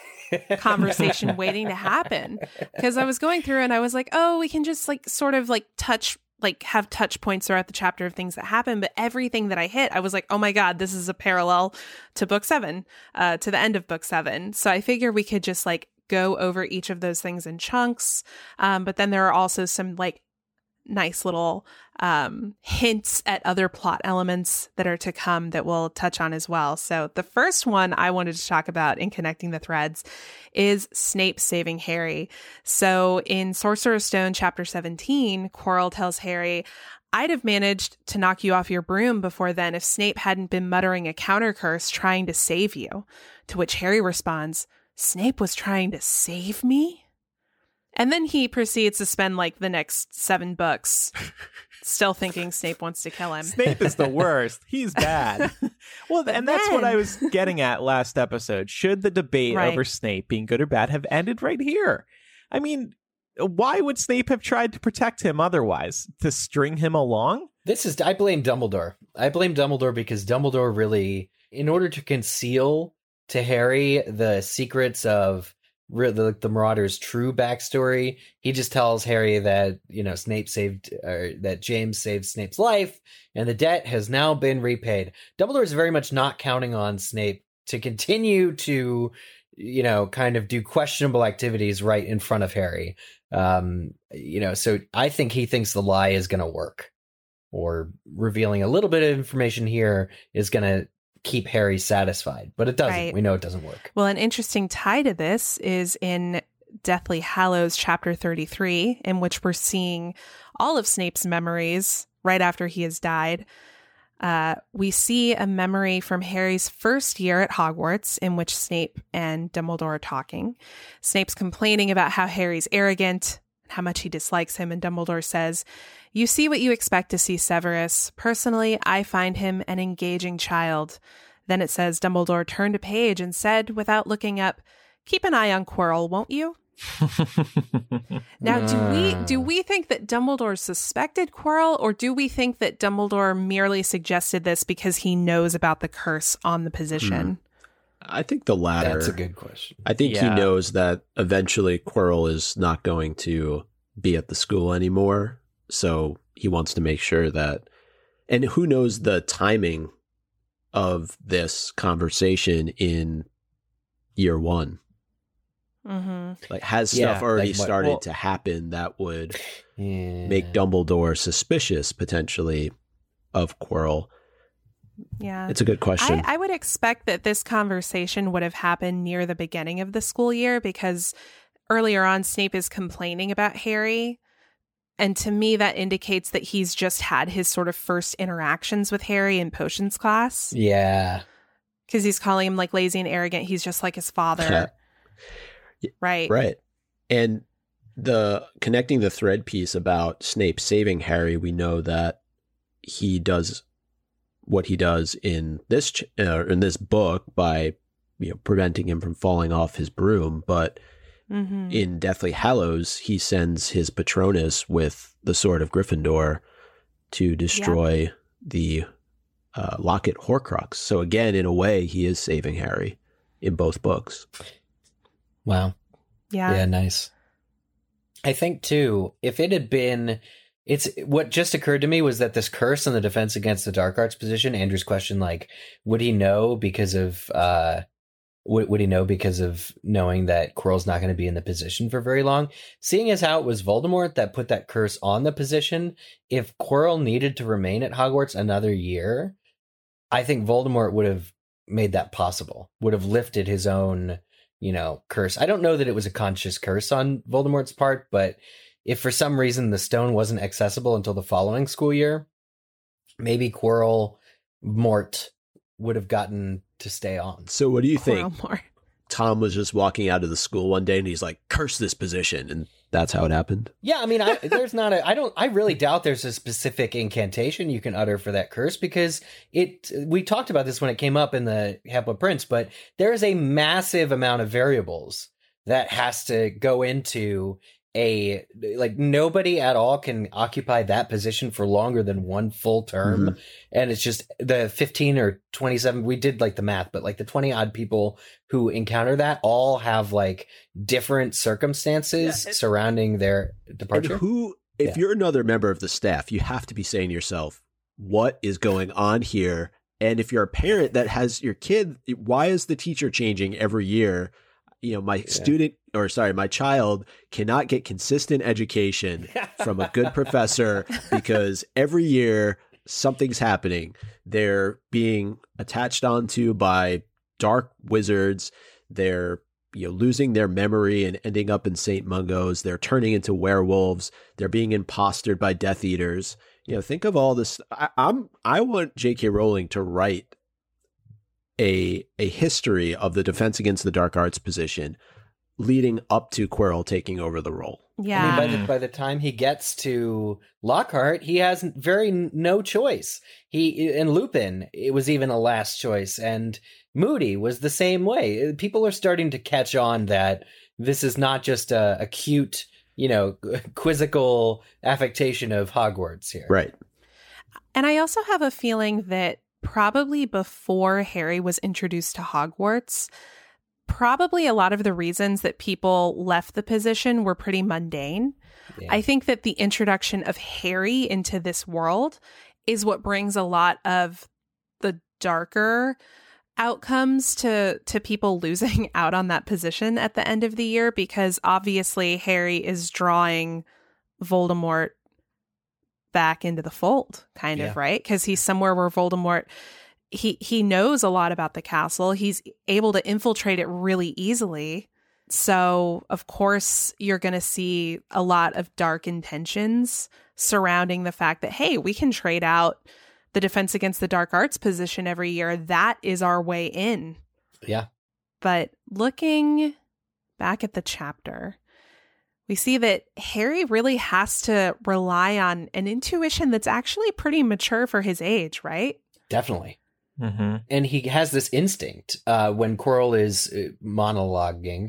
conversation waiting to happen. Because I was going through and I was like, oh, we can just like sort of like touch, like have touch points throughout the chapter of things that happen. But everything that I hit, I was like, oh my God, this is a parallel to book seven, uh, to the end of book seven. So I figure we could just like go over each of those things in chunks. Um, but then there are also some like nice little um, hints at other plot elements that are to come that we'll touch on as well. So the first one I wanted to talk about in connecting the threads is Snape saving Harry. So in Sorcerer's Stone chapter seventeen, Quirrell tells Harry, I'd have managed to knock you off your broom before then if Snape hadn't been muttering a counter curse trying to save you. To which Harry responds, Snape was trying to save me? And then he proceeds to spend like the next seven books still thinking Snape wants to kill him. Snape is the worst. He's bad. Well, But and that's then- what I was getting at last episode. Should the debate Right. over Snape being good or bad have ended right here? I mean, why would Snape have tried to protect him otherwise? To string him along? This is, I blame Dumbledore. I blame Dumbledore because Dumbledore really, in order to conceal to Harry the secrets of re- the, the Marauders' true backstory, he just tells Harry that, you know, Snape saved, or that James saved Snape's life, and the debt has now been repaid. Dumbledore is very much not counting on Snape to continue to, you know, kind of do questionable activities right in front of Harry. Um, you know, so I think he thinks the lie is going to work, or revealing a little bit of information here is going to keep Harry satisfied, but it doesn't. Right. We know it doesn't work. Well, an interesting tie to this is in Deathly Hallows chapter thirty-three, in which we're seeing all of Snape's memories right after he has died. Uh, we see a memory from Harry's first year at Hogwarts in which Snape and Dumbledore are talking. Snape's complaining about how Harry's arrogant, how much he dislikes him, and Dumbledore says, you see what you expect to see, Severus. Personally, I find him an engaging child. Then it says Dumbledore turned a page and said, without looking up, keep an eye on Quirrell, won't you? Now, do we do we think that Dumbledore suspected Quirrell, or do we think that Dumbledore merely suggested this because he knows about the curse on the position? I think the latter. That's a good question. I think Yeah. he knows that eventually Quirrell is not going to be at the school anymore. So he wants to make sure that, and who knows the timing of this conversation in year one. Mm-hmm. Like, has Yeah, stuff already like what- started well- to happen that would Yeah. make Dumbledore suspicious potentially of Quirrell? Yeah. It's a good question. I, I would expect that this conversation would have happened near the beginning of the school year, because earlier on, Snape is complaining about Harry. And to me, that indicates that he's just had his sort of first interactions with Harry in potions class, Yeah. because he's calling him like lazy and arrogant. He's just like his father. Right. Right. And the connecting the thread piece about Snape saving Harry, we know that he does what he does in this ch- uh, in this book by, you know, preventing him from falling off his broom, but Mm-hmm. in Deathly Hallows, he sends his Patronus with the Sword of Gryffindor to destroy the uh, Locket Horcrux. So again, in a way, he is saving Harry in both books. Wow. Yeah. Yeah, nice. I think too, if it had been, it's what just occurred to me was that this curse on the defense against the dark arts position, Andrew's question, like, would he know because of, uh, would, would he know because of knowing that Quirrell's not going to be in the position for very long? Seeing as how it was Voldemort that put that curse on the position, if Quirrell needed to remain at Hogwarts another year, I think Voldemort would have made that possible, would have lifted his own, you know, curse. I don't know that it was a conscious curse on Voldemort's part, but if for some reason the stone wasn't accessible until the following school year, maybe Quirrell Mort would have gotten to stay on. So what do you think? Quirrell Tom was just walking out of the school one day and he's like, curse this position. And that's how it happened. Yeah, I mean, I, there's not a, I don't, I really doubt there's a specific incantation you can utter for that curse, because it, we talked about this when it came up in the Half-Blood Prince, but there is a massive amount of variables that has to go into a, like, nobody at all can occupy that position for longer than one full term. Mm-hmm. And it's just the fifteen or twenty-seven, we did like the math, but like the twenty odd people who encounter that all have like different circumstances yeah, and, surrounding their departure. And who, if yeah. you're another member of the staff, you have to be saying to yourself, what is going on here? And if you're a parent that has your kid, why is the teacher changing every year? You know, my yeah. student or sorry, my child cannot get consistent education from a good professor because every year something's happening. They're being attached onto by dark wizards. They're, you know, losing their memory and ending up in Saint Mungo's. They're turning into werewolves. They're being impostered by Death Eaters. You know, think of all this. I, I'm I want J K Rowling to write a a history of the Defense Against the Dark Arts position leading up to Quirrell taking over the role. Yeah. I mean, by the, by the time he gets to Lockhart, he has very no choice. He and Lupin, it was even a last choice, and Moody was the same way. People are starting to catch on that this is not just a, a cute, you know, quizzical affectation of Hogwarts here. Right. And I also have a feeling that probably before Harry was introduced to Hogwarts, probably a lot of the reasons that people left the position were pretty mundane. Yeah. I think that the introduction of Harry into this world is what brings a lot of the darker outcomes to to people losing out on that position at the end of the year, because obviously Harry is drawing Voldemort back into the fold, kind yeah. of, right? Because he's somewhere where Voldemort, he he knows a lot about the castle. He's able to infiltrate it really easily. So, of course, you're going to see a lot of dark intentions surrounding the fact that, hey, we can trade out the Defense Against the Dark Arts position every year. That is our way in. Yeah. But looking back at the chapter, we see that Harry really has to rely on an intuition that's actually pretty mature for his age, right? Definitely. Mm-hmm. And he has this instinct uh, when Quirrell is uh, monologuing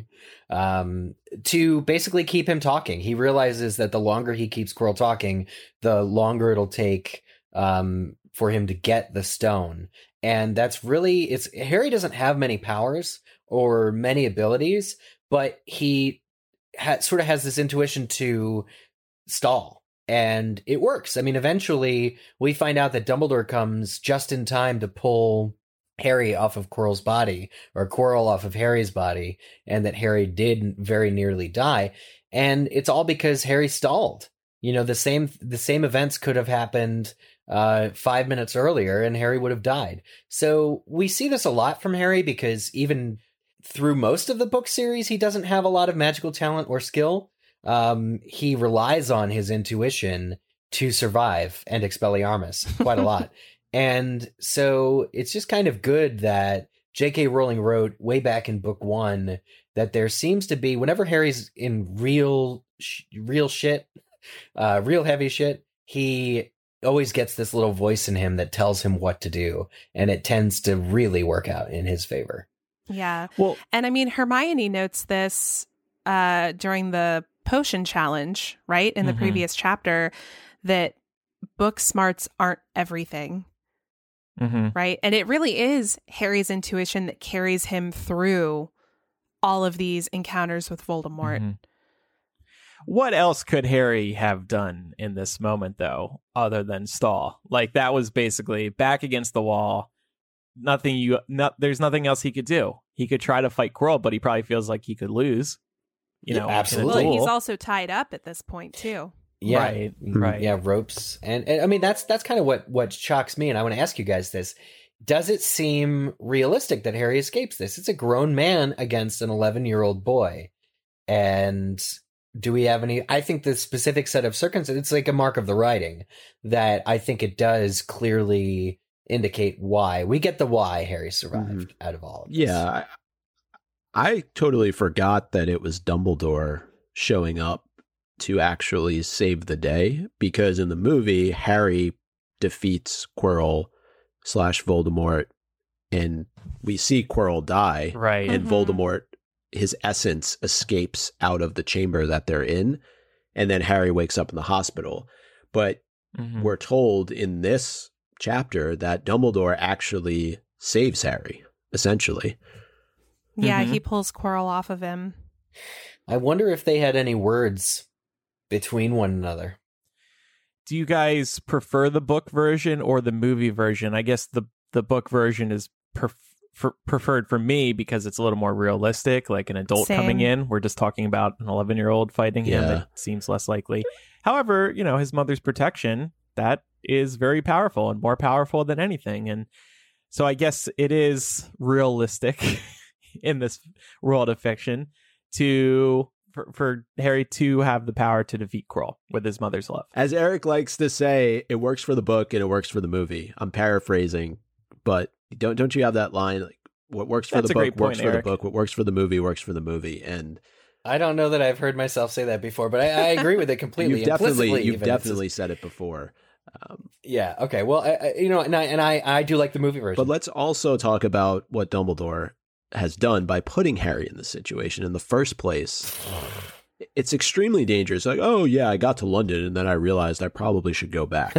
um, to basically keep him talking. He realizes that the longer he keeps Quirrell talking, the longer it'll take um, for him to get the stone. And that's really, it's Harry doesn't have many powers or many abilities, but he ha- sort of has this intuition to stall. And it works. I mean, eventually we find out that Dumbledore comes just in time to pull Harry off of Quirrell's body, or Quirrell off of Harry's body, and that Harry did very nearly die. And it's all because Harry stalled. You know, the same the same events could have happened uh, five minutes earlier, and Harry would have died. So we see this a lot from Harry, because even through most of the book series, he doesn't have a lot of magical talent or skill. Um, he relies on his intuition to survive and Expelliarmus quite a lot. And so it's just kind of good that J K Rowling wrote way back in book one that there seems to be, whenever Harry's in real, sh- real shit, uh, real heavy shit, he always gets this little voice in him that tells him what to do. And it tends to really work out in his favor. Yeah. Well, and I mean, Hermione notes this uh, during the potion challenge, right? In the mm-hmm. previous chapter, that book smarts aren't everything. Mm-hmm. Right. And it really is Harry's intuition that carries him through all of these encounters with Voldemort. Mm-hmm. What else could Harry have done in this moment, though, other than stall? Like, that was basically back against the wall. Nothing you not there's nothing else he could do. He could try to fight Quirrell, but he probably feels like he could lose. You know, yeah, absolutely. Well, he's also tied up at this point too. Yeah, right, right. Yeah, ropes, and, and I mean that's that's kind of what what shocks me. And I want to ask you guys this: does it seem realistic that Harry escapes this? It's a grown man against an eleven-year-old boy, and do we have any? I think the specific set of circumstances, it's like a mark of the writing that I think it does clearly indicate why. We get the why Harry survived mm-hmm. out of all of this. Yeah, I, I totally forgot that it was Dumbledore showing up to actually save the day, because in the movie, Harry defeats Quirrell slash Voldemort, and we see Quirrell die, right? And mm-hmm. Voldemort his essence escapes out of the chamber that they're in, and then Harry wakes up in the hospital. But mm-hmm. we're told in this chapter that Dumbledore actually saves Harry, essentially. Yeah, Mm-hmm. he pulls Quirrell off of him. I wonder if they had any words between one another. Do you guys prefer the book version or the movie version? I guess the the book version is pref- for, preferred for me because it's a little more realistic, like an adult Same. coming in. We're just talking about an eleven-year-old fighting him. Yeah. It seems less likely. However, you know, his mother's protection, that is very powerful and more powerful than anything. And so I guess it is realistic in this world of fiction to... For, for Harry to have the power to defeat Quirrell with his mother's love. As Eric likes to say, it works for the book and it works for the movie. I'm paraphrasing, but don't don't you have that line like what works for That's the a book great works point, for Eric. the book, what works for the movie works for the movie. And I don't know that I've heard myself say that before, but I, I agree with it completely. you've definitely Implicitly, you've even, it's definitely just- said it before. Um, yeah. Okay. Well, I, I, you know, and I and I, I do like the movie version. but let's also talk about what Dumbledore has done by putting Harry in this situation in the first place. It's extremely dangerous. Like, oh, yeah, I got to London and then I realized I probably should go back.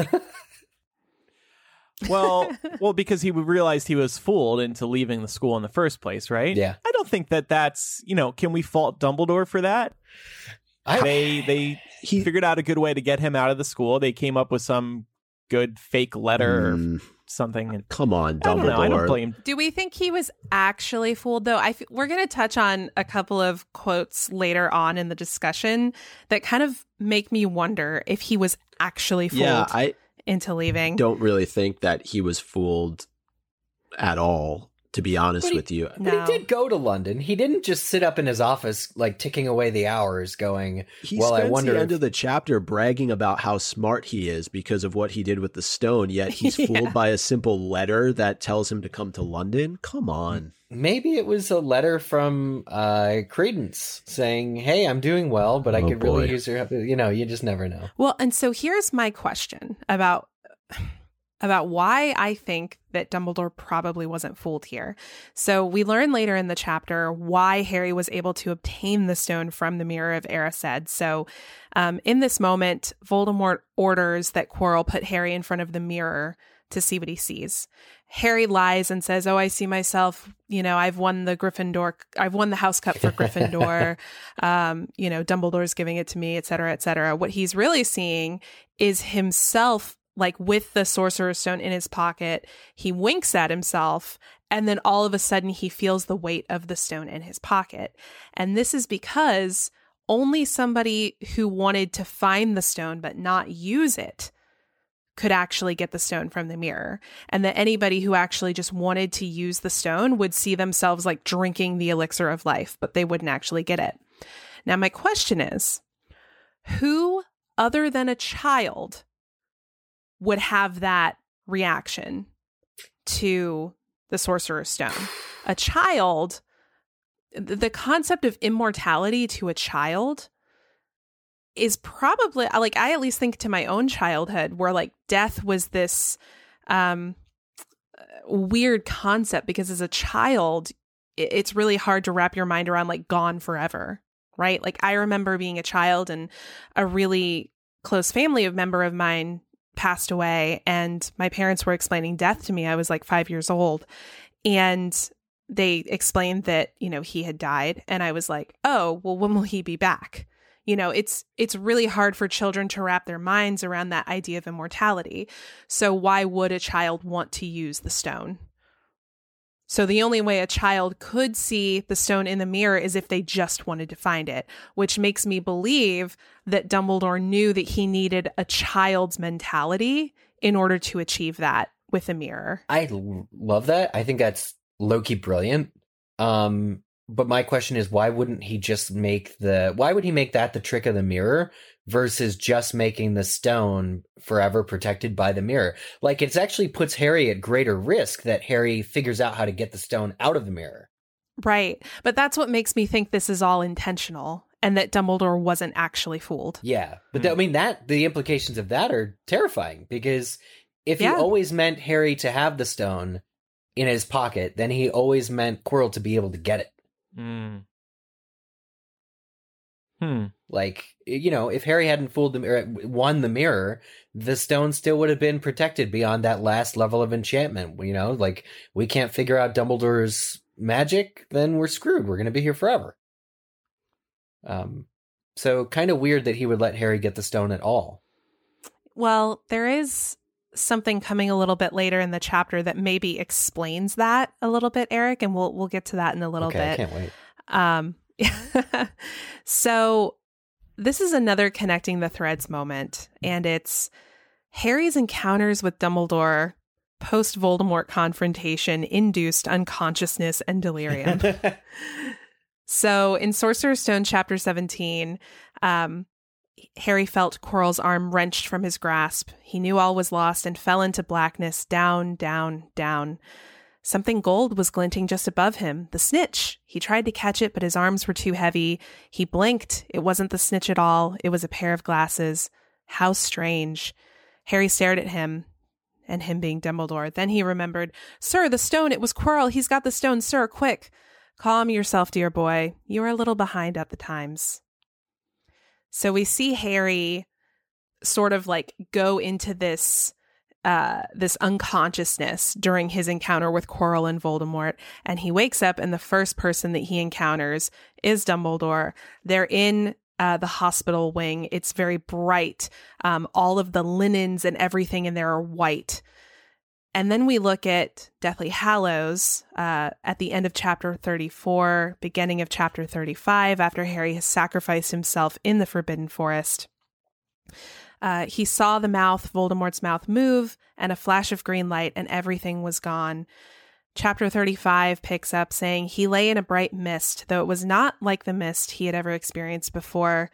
Well, well, because he realized he was fooled into leaving the school in the first place, right? Yeah. I don't think that that's, you know, can we fault Dumbledore for that? I, They they He- figured out a good way to get him out of the school. They came up with some good fake letter or Mm, something. And come on, I don't know. I don't Dumbledore. blame. Do we think he was actually fooled, though? I f- we're going to touch on a couple of quotes later on in the discussion that kind of make me wonder if he was actually fooled Yeah, I into leaving. don't really think that he was fooled at all, to be honest But he- with you. But No. he did go to London. He didn't just sit up in his office, like ticking away the hours, going, He well, I spends wonder the if- end of the chapter bragging about how smart he is because of what he did with the stone, yet he's Yeah. fooled by a simple letter that tells him to come to London. Come on. maybe it was a letter from uh, Credence saying, hey, I'm doing well, but I Oh, could really boy. use your help. You know, you just never know. Well, and so here's my question about about why I think that Dumbledore probably wasn't fooled here. So we learn later in the chapter why Harry was able to obtain the stone from the Mirror of Erised. So um, in this moment, Voldemort orders that Quirrell put Harry in front of the mirror to see what he sees. Harry lies and says, oh, I see myself, you know, I've won the Gryffindor, I've won the House Cup for Gryffindor. um, you know, Dumbledore's giving it to me, et cetera, et cetera. What he's really seeing is himself, like with the Sorcerer's Stone in his pocket. He winks at himself, and then all of a sudden he feels the weight of the stone in his pocket. And this is because only somebody who wanted to find the stone but not use it could actually get the stone from the mirror. And that anybody who actually just wanted to use the stone would see themselves like drinking the elixir of life, but they wouldn't actually get it. Now, my question is, who other than a child would have that reaction to the Sorcerer's Stone? A child, th- the concept of immortality to a child is probably, like, I at least think to my own childhood where like death was this um, weird concept, because as a child, it- it's really hard to wrap your mind around like gone forever, right? Like I remember being a child and a really close family member of mine passed away, and my parents were explaining death to me. I was like five years old, and they explained that, you know, he had died, and I was like, oh, well, when will he be back? You know, it's it's really hard for children to wrap their minds around that idea of immortality. So why would a child want to use the stone? So the only way a child could see the stone in the mirror is if they just wanted to find it, which makes me believe that Dumbledore knew that he needed a child's mentality in order to achieve that with the mirror. I l- love that. I think that's low-key brilliant. Um, but my question is, why wouldn't he just make the, why would he make that the trick of the mirror versus just making the stone forever protected by the mirror? Like, it actually puts Harry at greater risk that Harry figures out how to get the stone out of the mirror. Right. But that's what makes me think this is all intentional and that Dumbledore wasn't actually fooled. Yeah. But th- I mean, that, the implications of that are terrifying, because if Yeah. he always meant Harry to have the stone in his pocket, then he always meant Quirrell to be able to get it. Mm. Hmm. Like, you know, if Harry hadn't fooled the mirror, won the mirror, the stone still would have been protected beyond that last level of enchantment. You know, like, we can't figure out Dumbledore's magic, then we're screwed. We're going to be here forever. Um, so kind of weird that he would let Harry get the stone at all. Well, there is something coming a little bit later in the chapter that maybe explains that a little bit, Eric, and we'll we'll get to that in a little okay, bit. I can't wait. Um, so this is another connecting the threads moment, and it's Harry's encounters with Dumbledore post Voldemort confrontation induced unconsciousness and delirium. So in Sorcerer's Stone chapter seventeen, um, Harry felt Quirrell's arm wrenched from his grasp. He knew all was lost and fell into blackness, down, down, down. Something gold was glinting just above him, the snitch. He tried to catch it, but his arms were too heavy. He blinked. It wasn't the snitch at all. It was a pair of glasses. How strange. Harry stared at him, and him being Dumbledore. Then he remembered, Sir, the stone, it was Quirrell. He's got the stone, sir, quick. Calm yourself, dear boy. You are a little behind at the times. So we see Harry sort of like go into this uh, this unconsciousness during his encounter with Quirrell and Voldemort. And he wakes up and the first person that he encounters is Dumbledore. They're in uh, the hospital wing. It's very bright. Um, all of the linens and everything in there are white. And then we look at Deathly Hallows uh, at the end of chapter thirty-four, beginning of chapter thirty-five, after Harry has sacrificed himself in the Forbidden Forest. Uh, he saw the mouth, Voldemort's mouth, move, and a flash of green light, and everything was gone. Chapter thirty-five picks up saying he lay in a bright mist, though it was not like the mist he had ever experienced before.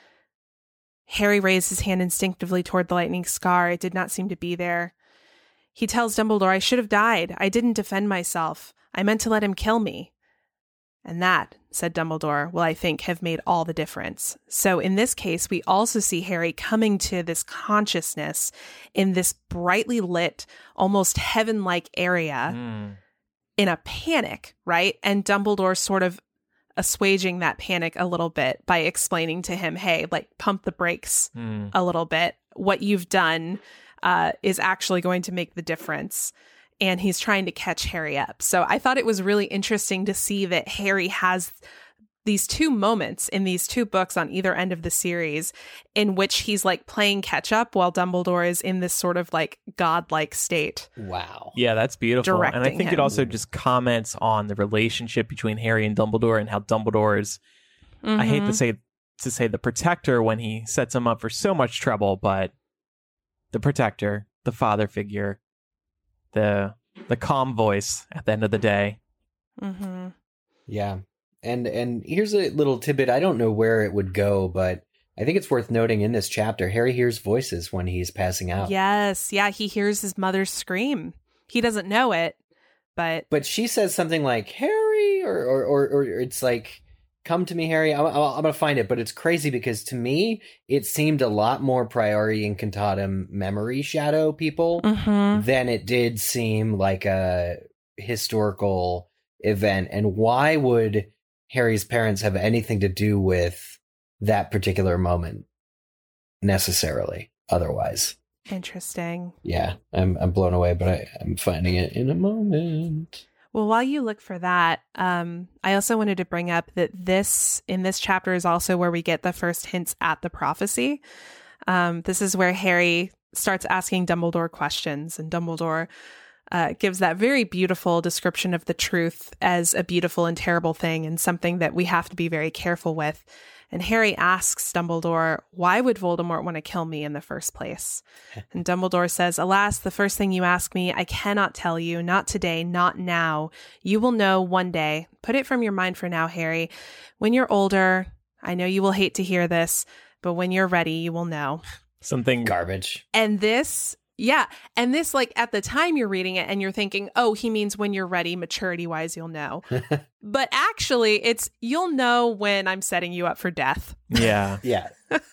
Harry raised his hand instinctively toward the lightning scar. It did not seem to be there. He tells Dumbledore, I should have died. I didn't defend myself. I meant to let him kill me. And that, said Dumbledore, will, I think, have made all the difference. So in this case, we also see Harry coming to this consciousness in this brightly lit, almost heaven-like area mm. in a panic, right? And Dumbledore sort of assuaging that panic a little bit by explaining to him, hey, like, pump the brakes mm. a little bit. What you've done Uh, is actually going to make the difference. And he's trying to catch Harry up. So I thought it was really interesting to see that Harry has these two moments in these two books on either end of the series in which he's like playing catch up while Dumbledore is in this sort of like godlike state. Wow. Yeah, that's beautiful. Directing and I think him. It also just comments on the relationship between Harry and Dumbledore and how Dumbledore is, mm-hmm. I hate to say to say the protector when he sets him up for so much trouble, but the protector, the father figure, the the calm voice at the end of the day. Mm-hmm. Yeah. And and here's a little tidbit. I don't know where it would go, but I think it's worth noting in this chapter, Harry hears voices when he's passing out. Yes. Yeah. He hears his mother scream. He doesn't know it, but... But she says something like, Harry, or or, or, or it's like, come to me, Harry. I'm, I'm, I'm going to find it. But it's crazy because to me, it seemed a lot more Priori Incantatem memory shadow people mm-hmm. than it did seem like a historical event. And why would Harry's parents have anything to do with that particular moment necessarily otherwise? Interesting. Yeah, I'm I'm blown away, but I, I'm finding it in a moment. Well, while you look for that, um, I also wanted to bring up that this, in this chapter, is also where we get the first hints at the prophecy. Um, this is where Harry starts asking Dumbledore questions, and Dumbledore uh, gives that very beautiful description of the truth as a beautiful and terrible thing, and something that we have to be very careful with. And Harry asks Dumbledore, why would Voldemort want to kill me in the first place? And Dumbledore says, alas, the first thing you ask me, I cannot tell you, not today, not now. You will know one day. Put it from your mind for now, Harry. When you're older, I know you will hate to hear this, but when you're ready, you will know. Something garbage. And this... Yeah. And this, like, at the time you're reading it and you're thinking, oh, he means when you're ready, maturity wise, you'll know. But actually, it's you'll know when I'm setting you up for death. Yeah. Yeah.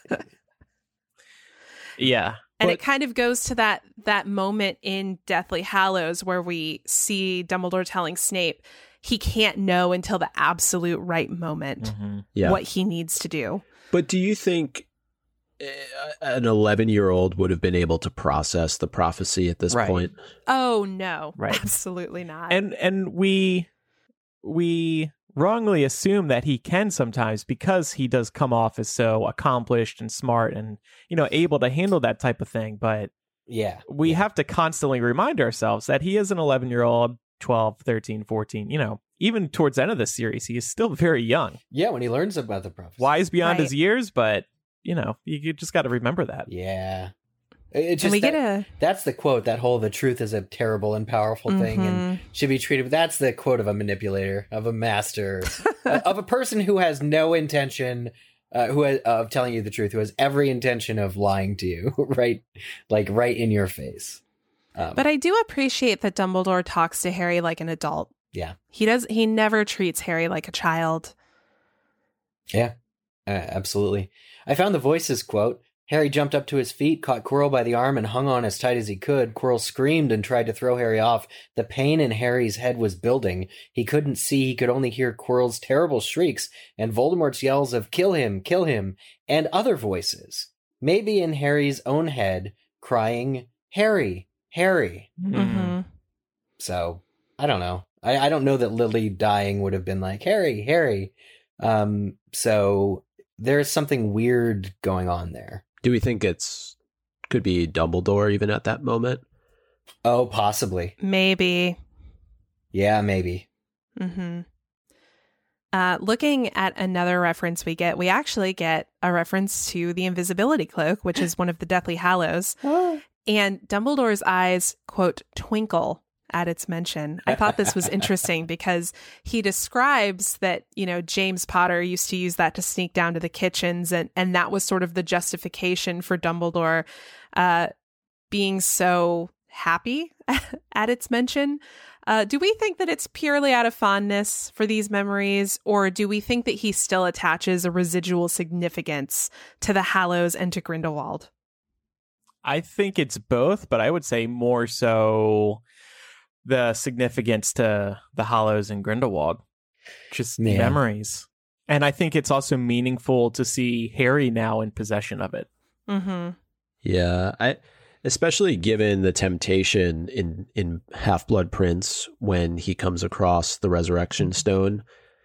Yeah. And but- it kind of goes to that that moment in Deathly Hallows where we see Dumbledore telling Snape he can't know until the absolute right moment mm-hmm. yeah. what he needs to do. But do you think an eleven-year-old would have been able to process the prophecy at this Right. point? Oh no, Right. absolutely not. And and we we wrongly assume that he can sometimes because he does come off as so accomplished and smart and, you know, able to handle that type of thing. But Yeah. we have to constantly remind ourselves that he is an eleven-year-old, twelve, thirteen, fourteen, you know, even towards the end of the series, he is still very young. Yeah, when he learns about the prophecy. Wise beyond Right. his years, but, you know, you, you just got to remember that. Yeah. It it just, and we that- get a that's the quote, that whole the truth is a terrible and powerful thing and Mhm. should be treated. That's the quote of a manipulator, of a master, uh, of a person who has no intention uh, who has, of telling you the truth, who has every intention of lying to you, right? Like right in your face. Um, But I do appreciate that Dumbledore talks to Harry like an adult. yeah, He does. He never treats Harry like a child. yeah, uh, absolutely. I found the voices quote. Harry jumped up to his feet, caught Quirrell by the arm, and hung on as tight as he could. Quirrell screamed and tried to throw Harry off. The pain in Harry's head was building. He couldn't see, he could only hear Quirrell's terrible shrieks and Voldemort's yells of kill him, kill him, and other voices. Maybe in Harry's own head, crying, Harry, Harry. Mm-hmm. So, I don't know. I, I don't know that Lily dying would have been like, Harry, Harry. Um, so, there's something weird going on there. Do we think it's could be Dumbledore even at that moment? Oh, possibly. Maybe. Yeah, maybe. Mm-hmm. Uh, looking at another reference we get, we actually get a reference to the invisibility cloak, which is one of the Deathly Hallows. And Dumbledore's eyes, quote, twinkle at its mention. I thought this was interesting because he describes that, you know, James Potter used to use that to sneak down to the kitchens. And, and that was sort of the justification for Dumbledore uh, being so happy at its mention. Uh, do we think that it's purely out of fondness for these memories, or do we think that he still attaches a residual significance to the Hallows and to Grindelwald? I think it's both, but I would say more so the significance to the Hallows and Grindelwald. Just Yeah. memories. And I think it's also meaningful to see Harry now in possession of it. Mm-hmm. Yeah, I especially given the temptation in in Half-Blood Prince when he comes across the Resurrection Stone,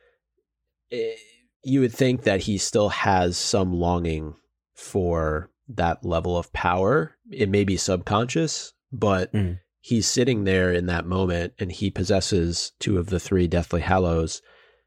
eh, you would think that he still has some longing for that level of power. It may be subconscious, but Mm. he's sitting there in that moment and he possesses two of the three Deathly Hallows.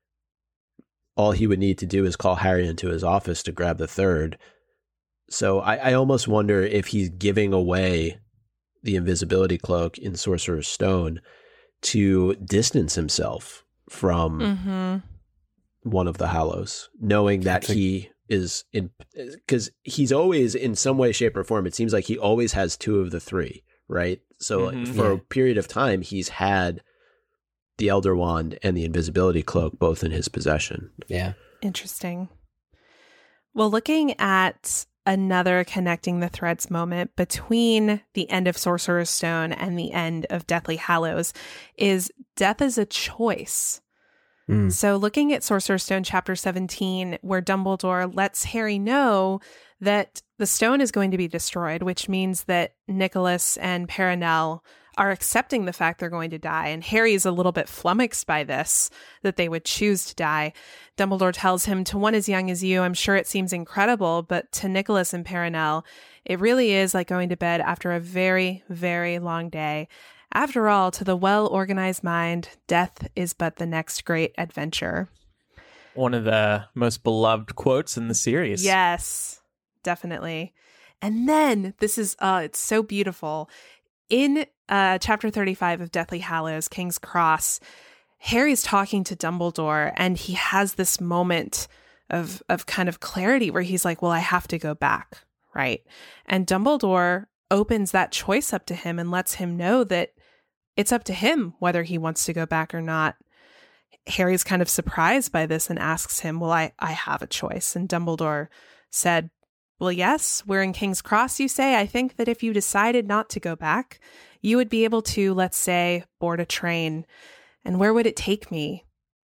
All he would need to do is call Harry into his office to grab the third. So I, I almost wonder if he's giving away the invisibility cloak in Sorcerer's Stone to distance himself from Mm-hmm. one of the Hallows, knowing that That's a- he is in, because he's always in some way, shape, or form. It seems like he always has two of the three, right? So Mhm. for Yeah. a period of time, he's had the Elder Wand and the invisibility cloak both in his possession. Yeah. Interesting. Well, looking at another connecting the threads moment between the end of Sorcerer's Stone and the end of Deathly Hallows is death is a choice. Mm. So looking at Sorcerer's Stone chapter seventeen, where Dumbledore lets Harry know that the stone is going to be destroyed, which means that Nicholas and Perenelle are accepting the fact they're going to die. And Harry is a little bit flummoxed by this, that they would choose to die. Dumbledore tells him, to one as young as you, I'm sure it seems incredible, but to Nicholas and Perenelle, it really is like going to bed after a very, very long day. After all, to the well-organized mind, death is but the next great adventure. One of the most beloved quotes in the series. Yes, definitely. And then this is, uh, it's so beautiful. In uh, chapter thirty-five of Deathly Hallows, King's Cross, Harry's talking to Dumbledore, and he has this moment of of kind of clarity where he's like, well, I have to go back, right? And Dumbledore opens that choice up to him and lets him know that it's up to him whether he wants to go back or not. Harry's kind of surprised by this and asks him, well, I, I have a choice. And Dumbledore said, well, yes, we're in King's Cross, you say. I think that if you decided not to go back, you would be able to, let's say, board a train. And where would it take me?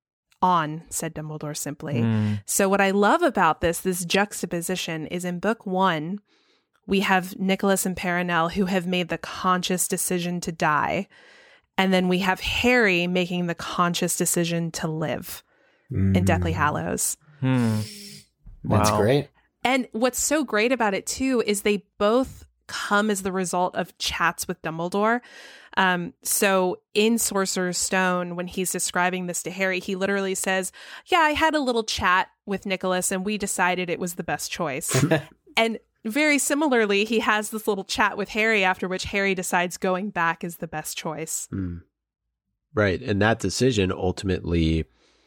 On, said Dumbledore simply. Mm. So what I love about this, this juxtaposition, is in book one, we have Nicholas and Perenelle who have made the conscious decision to die. And then we have Harry making the conscious decision to live Mm. in Deathly Hallows. Hmm. That's Wow. great. And what's so great about it, too, is they both come as the result of chats with Dumbledore. Um, so in Sorcerer's Stone, when he's describing this to Harry, he literally says, yeah, I had a little chat with Nicholas and we decided it was the best choice. And very similarly, he has this little chat with Harry, after which Harry decides going back is the best choice. Mm. Right. And that decision ultimately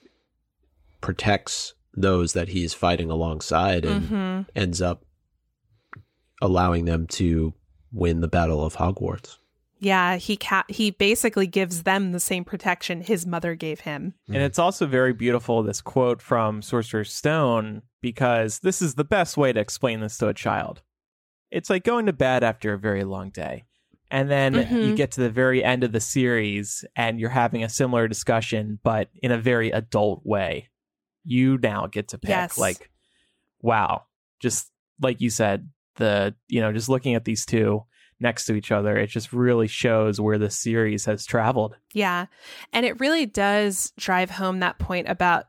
protects those that he's fighting alongside and Mm-hmm. ends up allowing them to win the Battle of Hogwarts. Yeah, he ca- he basically gives them the same protection his mother gave him. And it's also very beautiful, this quote from Sorcerer's Stone, because this is the best way to explain this to a child. It's like going to bed after a very long day. And then Mhm. you get to the very end of the series and you're having a similar discussion, but in a very adult way. You now get to pick, Yes. like, wow, just like you said, the, you know, just looking at these two next to each other, it just really shows where the series has traveled. Yeah. And it really does drive home that point about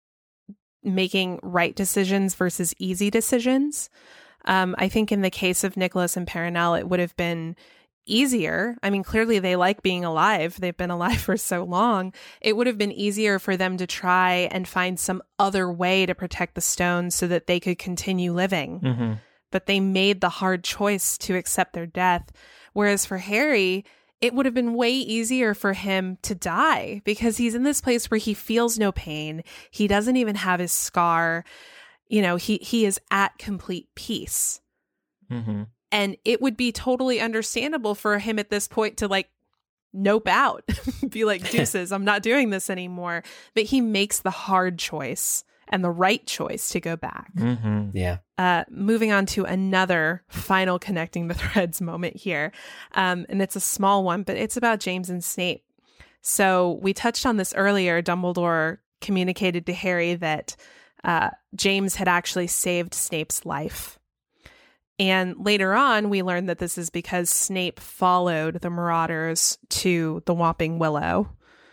making right decisions versus easy decisions. Um, I think in the case of Nicholas and Perenelle, it would have been easier. I mean, clearly they like being alive. They've been alive for so long. It would have been easier for them to try and find some other way to protect the stones so that they could continue living. Mm-hmm. But they made the hard choice to accept their death. Whereas for Harry, it would have been way easier for him to die because he's in this place where he feels no pain. He doesn't even have his scar. You know, he, he is at complete peace. Mm-hmm. And it would be totally understandable for him at this point to like nope out, be like, deuces, I'm not doing this anymore. But he makes the hard choice and the right choice to go back. Mm-hmm. Yeah. Uh, moving on to another final connecting the threads moment here. Um, and it's a small one, but it's about James and Snape. So we touched on this earlier. Dumbledore communicated to Harry that uh, James had actually saved Snape's life. And later on, we learned that this is because Snape followed the Marauders to the Whomping Willow.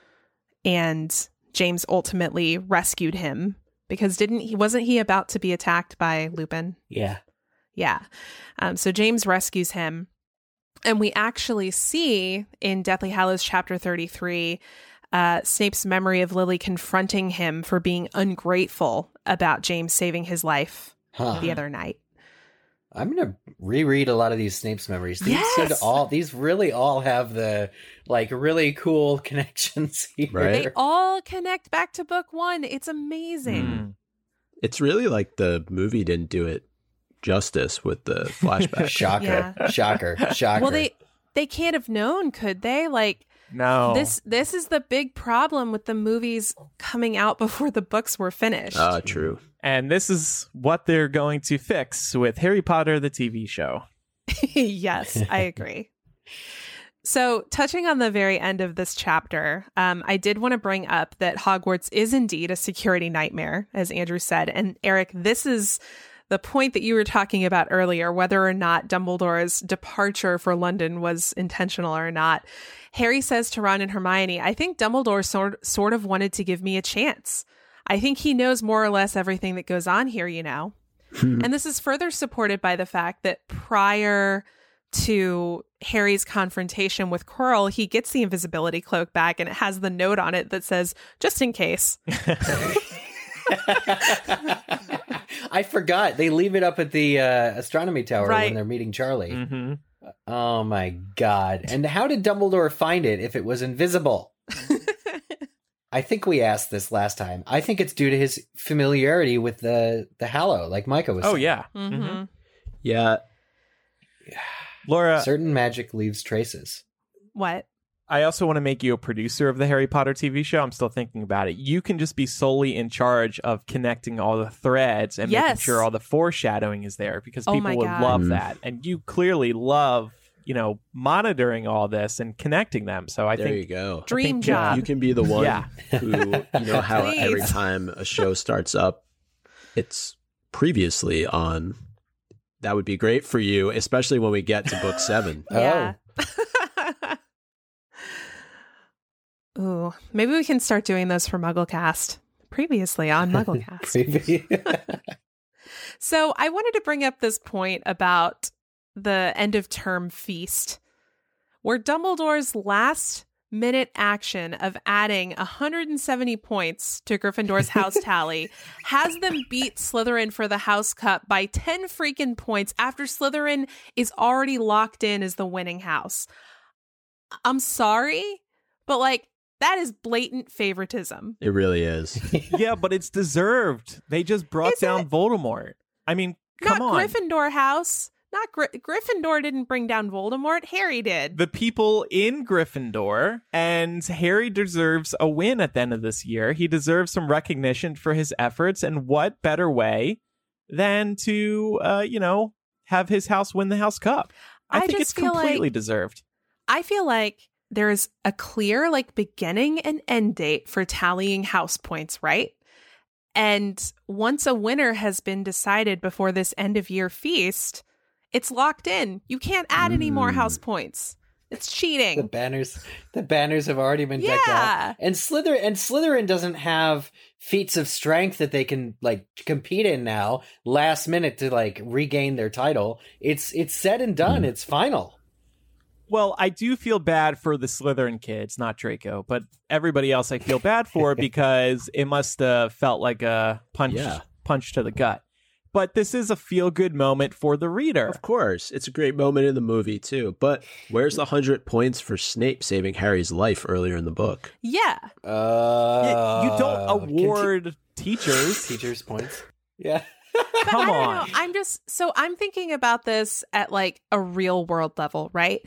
And James ultimately rescued him. Because didn't he wasn't he about to be attacked by Lupin? Yeah. Yeah. Um, so James rescues him. And we actually see in Deathly Hallows chapter thirty-three, uh, Snape's memory of Lily confronting him for being ungrateful about James saving his life Huh. the other night. I'm gonna reread a lot of these Snape's memories. These Yes! seem to all these really all have the like really cool connections here. Right. They all connect back to book one. It's amazing. Mm. It's really like the movie didn't do it justice with the flashback. Shocker. Yeah. Shocker. Shocker. Well, they they can't have known, could they? Like No. this this is the big problem with the movies coming out before the books were finished. Ah, true. And this is what they're going to fix with Harry Potter, the T V show. Yes, I agree. So, touching on the very end of this chapter, um, I did want to bring up that Hogwarts is indeed a security nightmare, as Andrew said. And Eric, this is the point that you were talking about earlier, whether or not Dumbledore's departure for London was intentional or not. Harry says to Ron and Hermione, I think Dumbledore sort, sort of wanted to give me a chance. I think he knows more or less everything that goes on here, you know. And this is further supported by the fact that prior to Harry's confrontation with Quirrell, he gets the invisibility cloak back and it has the note on it that says, just in case. I forgot. They leave it up at the uh, astronomy tower Right. when they're meeting Charlie. Mm-hmm. Oh my god. And how did Dumbledore find it if it was invisible? I think we asked this last time. I think it's due to his familiarity with the the Hallow, like Micah was Oh, saying. yeah. Mm-hmm. Mhm. Yeah. Laura, Certain magic leaves traces. What? I also want to make you a producer of the Harry Potter T V show. I'm still thinking about it. You can just be solely in charge of connecting all the threads and making Yes. sure all the foreshadowing is there because Oh people my would God. love Mm. that. And you clearly love, you know, monitoring all this and connecting them. So I there think you go. Dream think, job. You can be the one Yeah. who, you know, how Please. every time a show starts up, it's previously on. That would be great for you, especially when we get to book seven. Yeah. Ooh, maybe we can start doing those for MuggleCast. Previously on MuggleCast. So I wanted to bring up this point about the end of term feast, where Dumbledore's last minute action of adding one hundred seventy points to Gryffindor's house tally has them beat Slytherin for the House Cup by ten freaking points after Slytherin is already locked in as the winning house. I'm sorry, but like, that is blatant favoritism. It really is. yeah, but it's deserved. They just brought Is down it? Voldemort. I mean, come Not on. Gryffindor house. Not Gry- Gryffindor didn't bring down Voldemort. Harry did. The people in Gryffindor, and Harry deserves a win at the end of this year. He deserves some recognition for his efforts, and what better way than to, uh, you know, have his house win the House Cup? I, I think just it's feel completely like- deserved. I feel like there's a clear like beginning and end date for tallying house points, right? And once a winner has been decided before this end of year feast, it's locked in. You can't add any more Mm. house points. It's The cheating. banners, the banners have already been decked Yeah. out, and Slytherin and Slytherin doesn't have feats of strength that they can like compete in now. Last minute to like regain their title. It's it's said and done. It's final. Well, I do feel bad for the Slytherin kids, not Draco, but everybody else I feel bad for because it must have felt like a punch Yeah. punch to the gut. But this is a feel-good moment for the reader. Of course. It's a great moment in the movie, too. But where's the one hundred points for Snape saving Harry's life earlier in the book? Yeah. Uh, Y- you don't conti- award teachers. teachers points. Yeah. Come I don't on. know. I'm just so I'm thinking about this at like a real world level, right?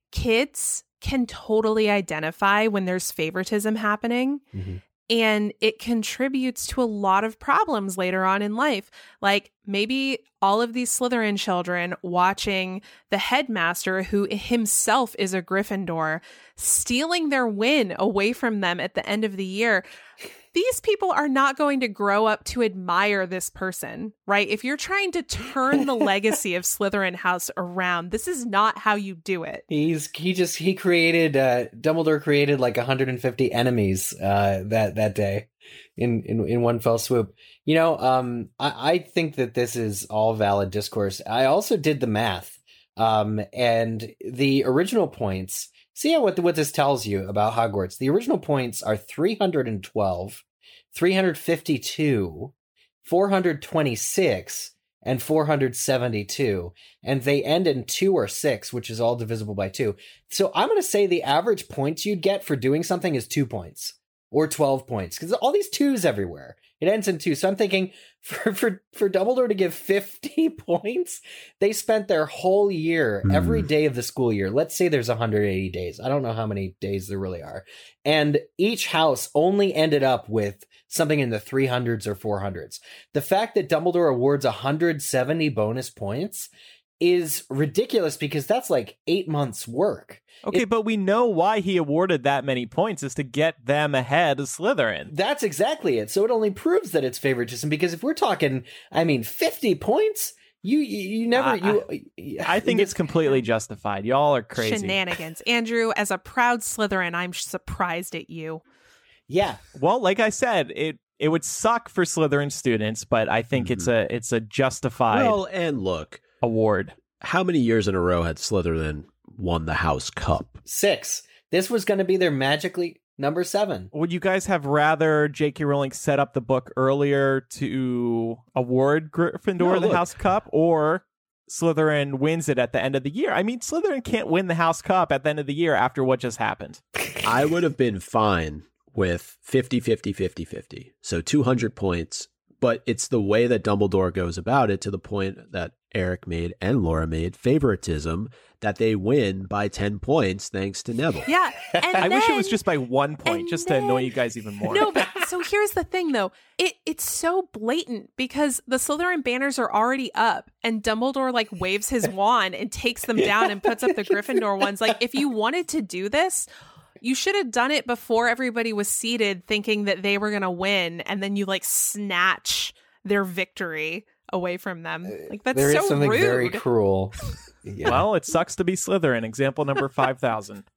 Kids can totally identify when there's favoritism happening. Mhm. And it contributes to a lot of problems later on in life. Like maybe all of these Slytherin children watching the headmaster, who himself is a Gryffindor, stealing their win away from them at the end of the year. These people are not going to grow up to admire this person, right? If you're trying to turn the legacy of Slytherin House around, this is not how you do it. He's he just he created uh Dumbledore created like one hundred fifty enemies uh that that day in in in one fell swoop. You know, um I I think that this is all valid discourse. I also did the math. Um and the original points, see how what what this tells you about Hogwarts. The original points are three hundred twelve, three hundred fifty-two, four hundred twenty-six, and four hundred seventy-two, and they end in two or six, which is all divisible by two. So I'm going to say the average points you'd get for doing something is two points or twelve points, because all these twos everywhere. It ends in two. So I'm thinking for, for, for Dumbledore to give fifty points, they spent their whole year, Hmm. every day of the school year. Let's say there's one hundred eighty days. I don't know how many days there really are. And each house only ended up with something in the three hundreds or four hundreds. The fact that Dumbledore awards one hundred seventy bonus points is ridiculous because that's like eight months' work. Okay, It- but we know why he awarded that many points is to get them ahead of Slytherin. That's exactly it. So it only proves that it's favoritism because if we're talking, I mean, fifty points, you you, you never I- you. I think it's completely justified. Y'all are crazy. Shenanigans. Andrew, as a proud Slytherin, I'm surprised at you. yeah. Well, like I said, it it would suck for Slytherin students, but I think it's a it's a justified Well, and look, award. how many years in a row had Slytherin won the House Cup? Six. This was going to be their magically number seven. Would you guys have rather J K. Rowling set up the book earlier to award Gryffindor No, the look. House Cup, or Slytherin wins it at the end of the year? I mean, Slytherin can't win the House Cup at the end of the year after what just happened. I would have been fine with fifty, fifty, fifty, fifty. So two hundred points. But it's the way that Dumbledore goes about it, to the point that Eric made and Laura made, favoritism, that they win by ten points thanks to Neville. Yeah. And I wish it was then- just by one point, and just to annoy then- you guys even more. No, but so here's the thing, though. It it's so blatant because the Slytherin banners are already up, and Dumbledore like waves his wand and takes them down and puts up the Gryffindor ones. Like, if you wanted to do this, you should have done it before everybody was seated, thinking that they were going to win, and then you like snatch their victory away from them. Like, that's There so is something rude. very cruel. Yeah. Well, it sucks to be Slytherin. Example number five thousand.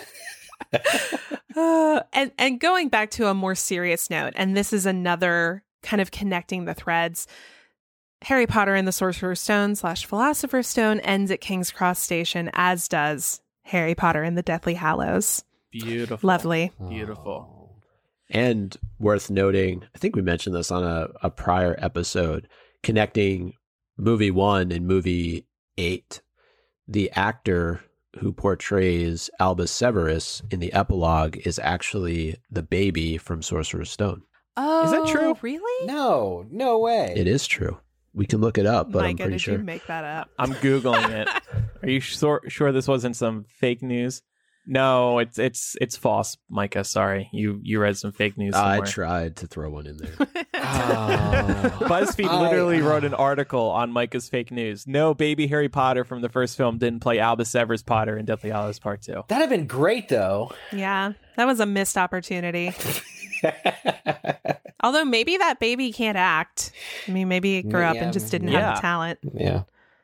Uh, and and going back to a more serious note, and this is another kind of connecting the threads. Harry Potter and the Sorcerer's Stone slash Philosopher's Stone ends at King's Cross Station, as does Harry Potter and the Deathly Hallows. Beautiful. Lovely. Beautiful. And worth noting, I think we mentioned this on a, a prior episode, connecting movie one and movie eight. The actor who portrays Albus Severus in the epilogue is actually the baby from Sorcerer's Stone. Oh, Is that true? Really? No, no way. It is true. We can look it up, but I'm Micah, pretty did sure. you make that up? I'm Googling it. Are you sure, sure this wasn't some fake news? No, it's it's it's false, Micah. Sorry. You you read some fake news I somewhere. tried to throw one in there. Oh. BuzzFeed I- literally wrote an article on Micah's fake news. No, baby Harry Potter from the first film didn't play Albus Severus Potter in Deathly Hallows Part two. That'd have been great, though. Yeah, that was a missed opportunity. Although maybe that baby can't act. I mean, maybe he grew up Yeah, and just didn't yeah. have the talent. Yeah.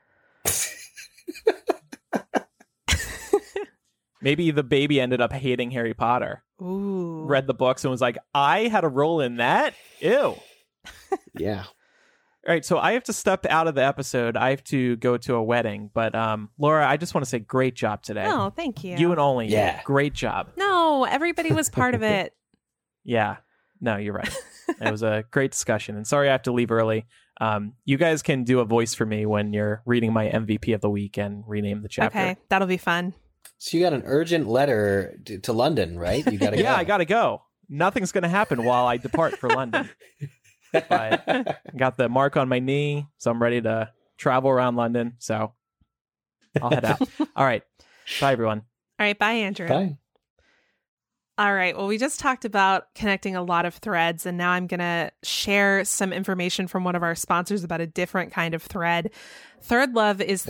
Maybe the baby ended up hating Harry Potter. Ooh. Read the books and was like, I had a role in that? Ew. Yeah. All right, so I have to step out of the episode. I have to go to a wedding. But um, Laura, I just want to say great job today. Oh, thank you. You and only you. Yeah. Great job. No, everybody was part of it. Yeah. No, you're right. It was a great discussion. And sorry I have to leave early. Um, you guys can do a voice for me when you're reading my M V P of the week and rename the chapter. Okay, that'll be fun. So you got an urgent letter to, to London, right? You got to go. Yeah, I got to go. Nothing's going to happen while I depart for London. But I got the mark on my knee, so I'm ready to travel around London. So I'll head out. All right. Bye, everyone. All right, bye, Andrew. Bye. All right. Well, we just talked about connecting a lot of threads, and now I'm going to share some information from one of our sponsors about a different kind of thread. Third Love is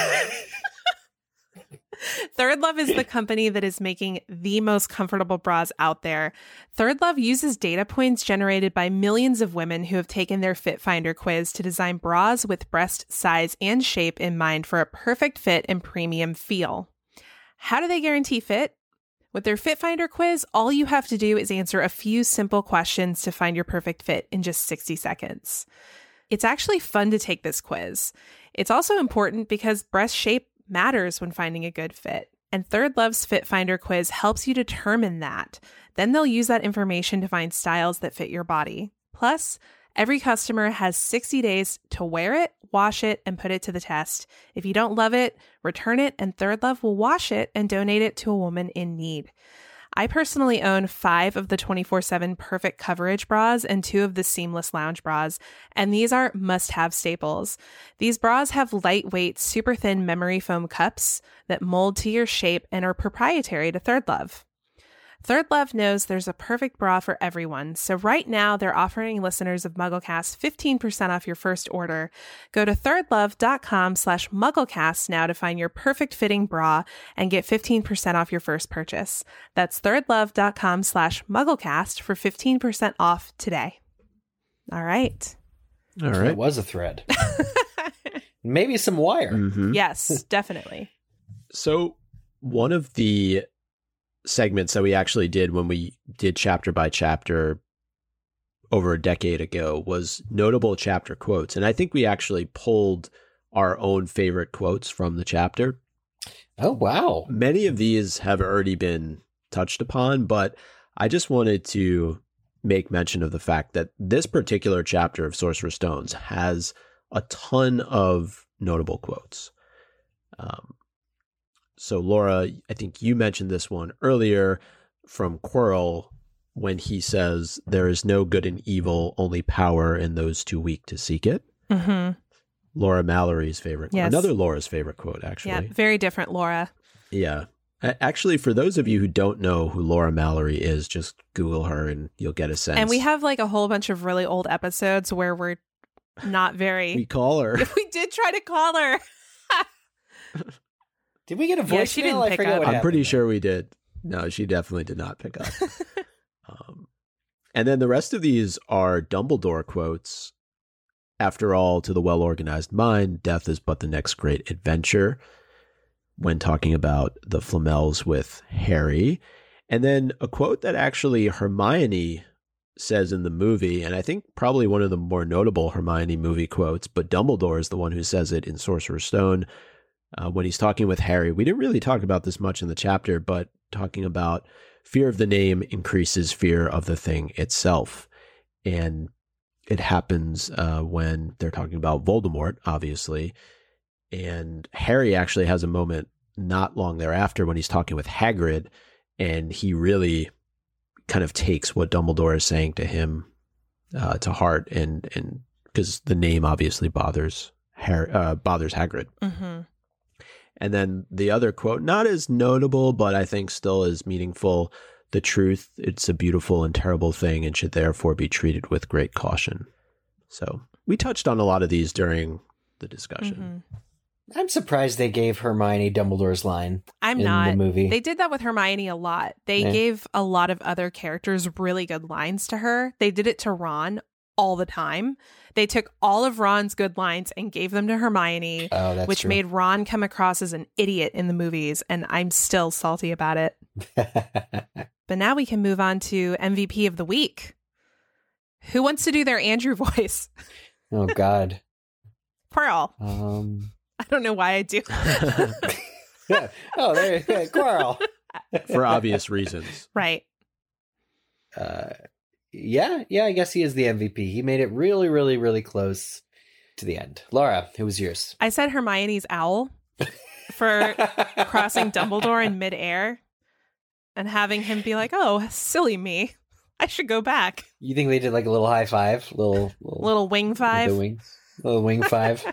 Third Love is the company that is making the most comfortable bras out there. Third Love uses data points generated by millions of women who have taken their Fit Finder quiz to design bras with breast size and shape in mind for a perfect fit and premium feel. How do they guarantee fit? With their Fit Finder quiz, all you have to do is answer a few simple questions to find your perfect fit in just sixty seconds. It's actually fun to take this quiz. It's also important because breast shape matters when finding a good fit. And Third Love's Fit Finder quiz helps you determine that. Then they'll use that information to find styles that fit your body. Plus, every customer has sixty days to wear it, wash it, and put it to the test. If you don't love it, return it, and Third Love will wash it and donate it to a woman in need. I personally own five of the twenty-four seven Perfect Coverage bras and two of the Seamless Lounge bras, and these are must-have staples. These bras have lightweight, super thin memory foam cups that mold to your shape and are proprietary to Third Love. Third Love knows there's a perfect bra for everyone, so right now they're offering listeners of MuggleCast fifteen percent off your first order. Go to thirdlove.com slash MuggleCast now to find your perfect fitting bra and get fifteen percent off your first purchase. That's thirdlove.com slash MuggleCast for fifteen percent off today. All right. All It right. was a thread. Maybe some wire. Mhm. Yes, definitely. So one of the segments that we actually did when we did chapter by chapter over a decade ago was notable chapter quotes. And I think we actually pulled our own favorite quotes from the chapter. Oh, wow. Many of these have already been touched upon, but I just wanted to make mention of the fact that this particular chapter of Sorcerer's Stones has a ton of notable quotes. Um, So, Laura, I think you mentioned this one earlier from Quirrell when he says, there is no good and evil, only power in those too weak to seek it. Mm-hmm. Laura Mallory's favorite quote. Yes. Another Laura's favorite quote, actually. Yeah, very different, Laura. Yeah. Actually, for those of you who don't know who Laura Mallory is, just Google her and you'll get a sense. And we have like a whole bunch of really old episodes where we're not very. We call her. We did try to call her. Did we get a voicemail? Yeah, she didn't I pick forget up. what I'm happened pretty there. sure we did. No, she definitely did not pick up. um, and then the rest of these are Dumbledore quotes. After all, to the well-organized mind, death is but the next great adventure. When talking about the Flamels with Harry. And then a quote that actually Hermione says in the movie, and I think probably one of the more notable Hermione movie quotes, but Dumbledore is the one who says it in Sorcerer's Stone uh, when he's talking with Harry. We didn't really talk about this much in the chapter, but talking about fear of the name increases fear of the thing itself. And it happens uh, when they're talking about Voldemort, obviously. And Harry actually has a moment not long thereafter when he's talking with Hagrid, and he really kind of takes what Dumbledore is saying to him uh, to heart, and and because the name obviously bothers Harry, uh, bothers Hagrid. Mm-hmm. And then the other quote, not as notable, but I think still as meaningful. The truth, it's a beautiful and terrible thing, and should therefore be treated with great caution. So we touched on a lot of these during the discussion. Mm-hmm. I'm surprised they gave Hermione Dumbledore's line. I'm in not. the movie. They did that with Hermione a lot. They Yeah. gave a lot of other characters really good lines to her. They did it to Ron all the time. They took all of Ron's good lines and gave them to Hermione, Oh, that's which true. made Ron come across as an idiot in the movies, and I'm still salty about it. But now we can move on to M V P of the week. Who wants to do their Andrew voice? Oh God. Pearl. Um. I don't know why I do. Oh, there, yeah, Quirrell. For obvious reasons. Right. Uh, yeah, yeah. I guess he is the M V P. He made it really, really, really close to the end. Laura, who was yours? I said Hermione's owl for crossing Dumbledore in midair and having him be like, oh, silly me. I should go back. You think they did like a little high five, little little, Little wing five. little wing, little wing five.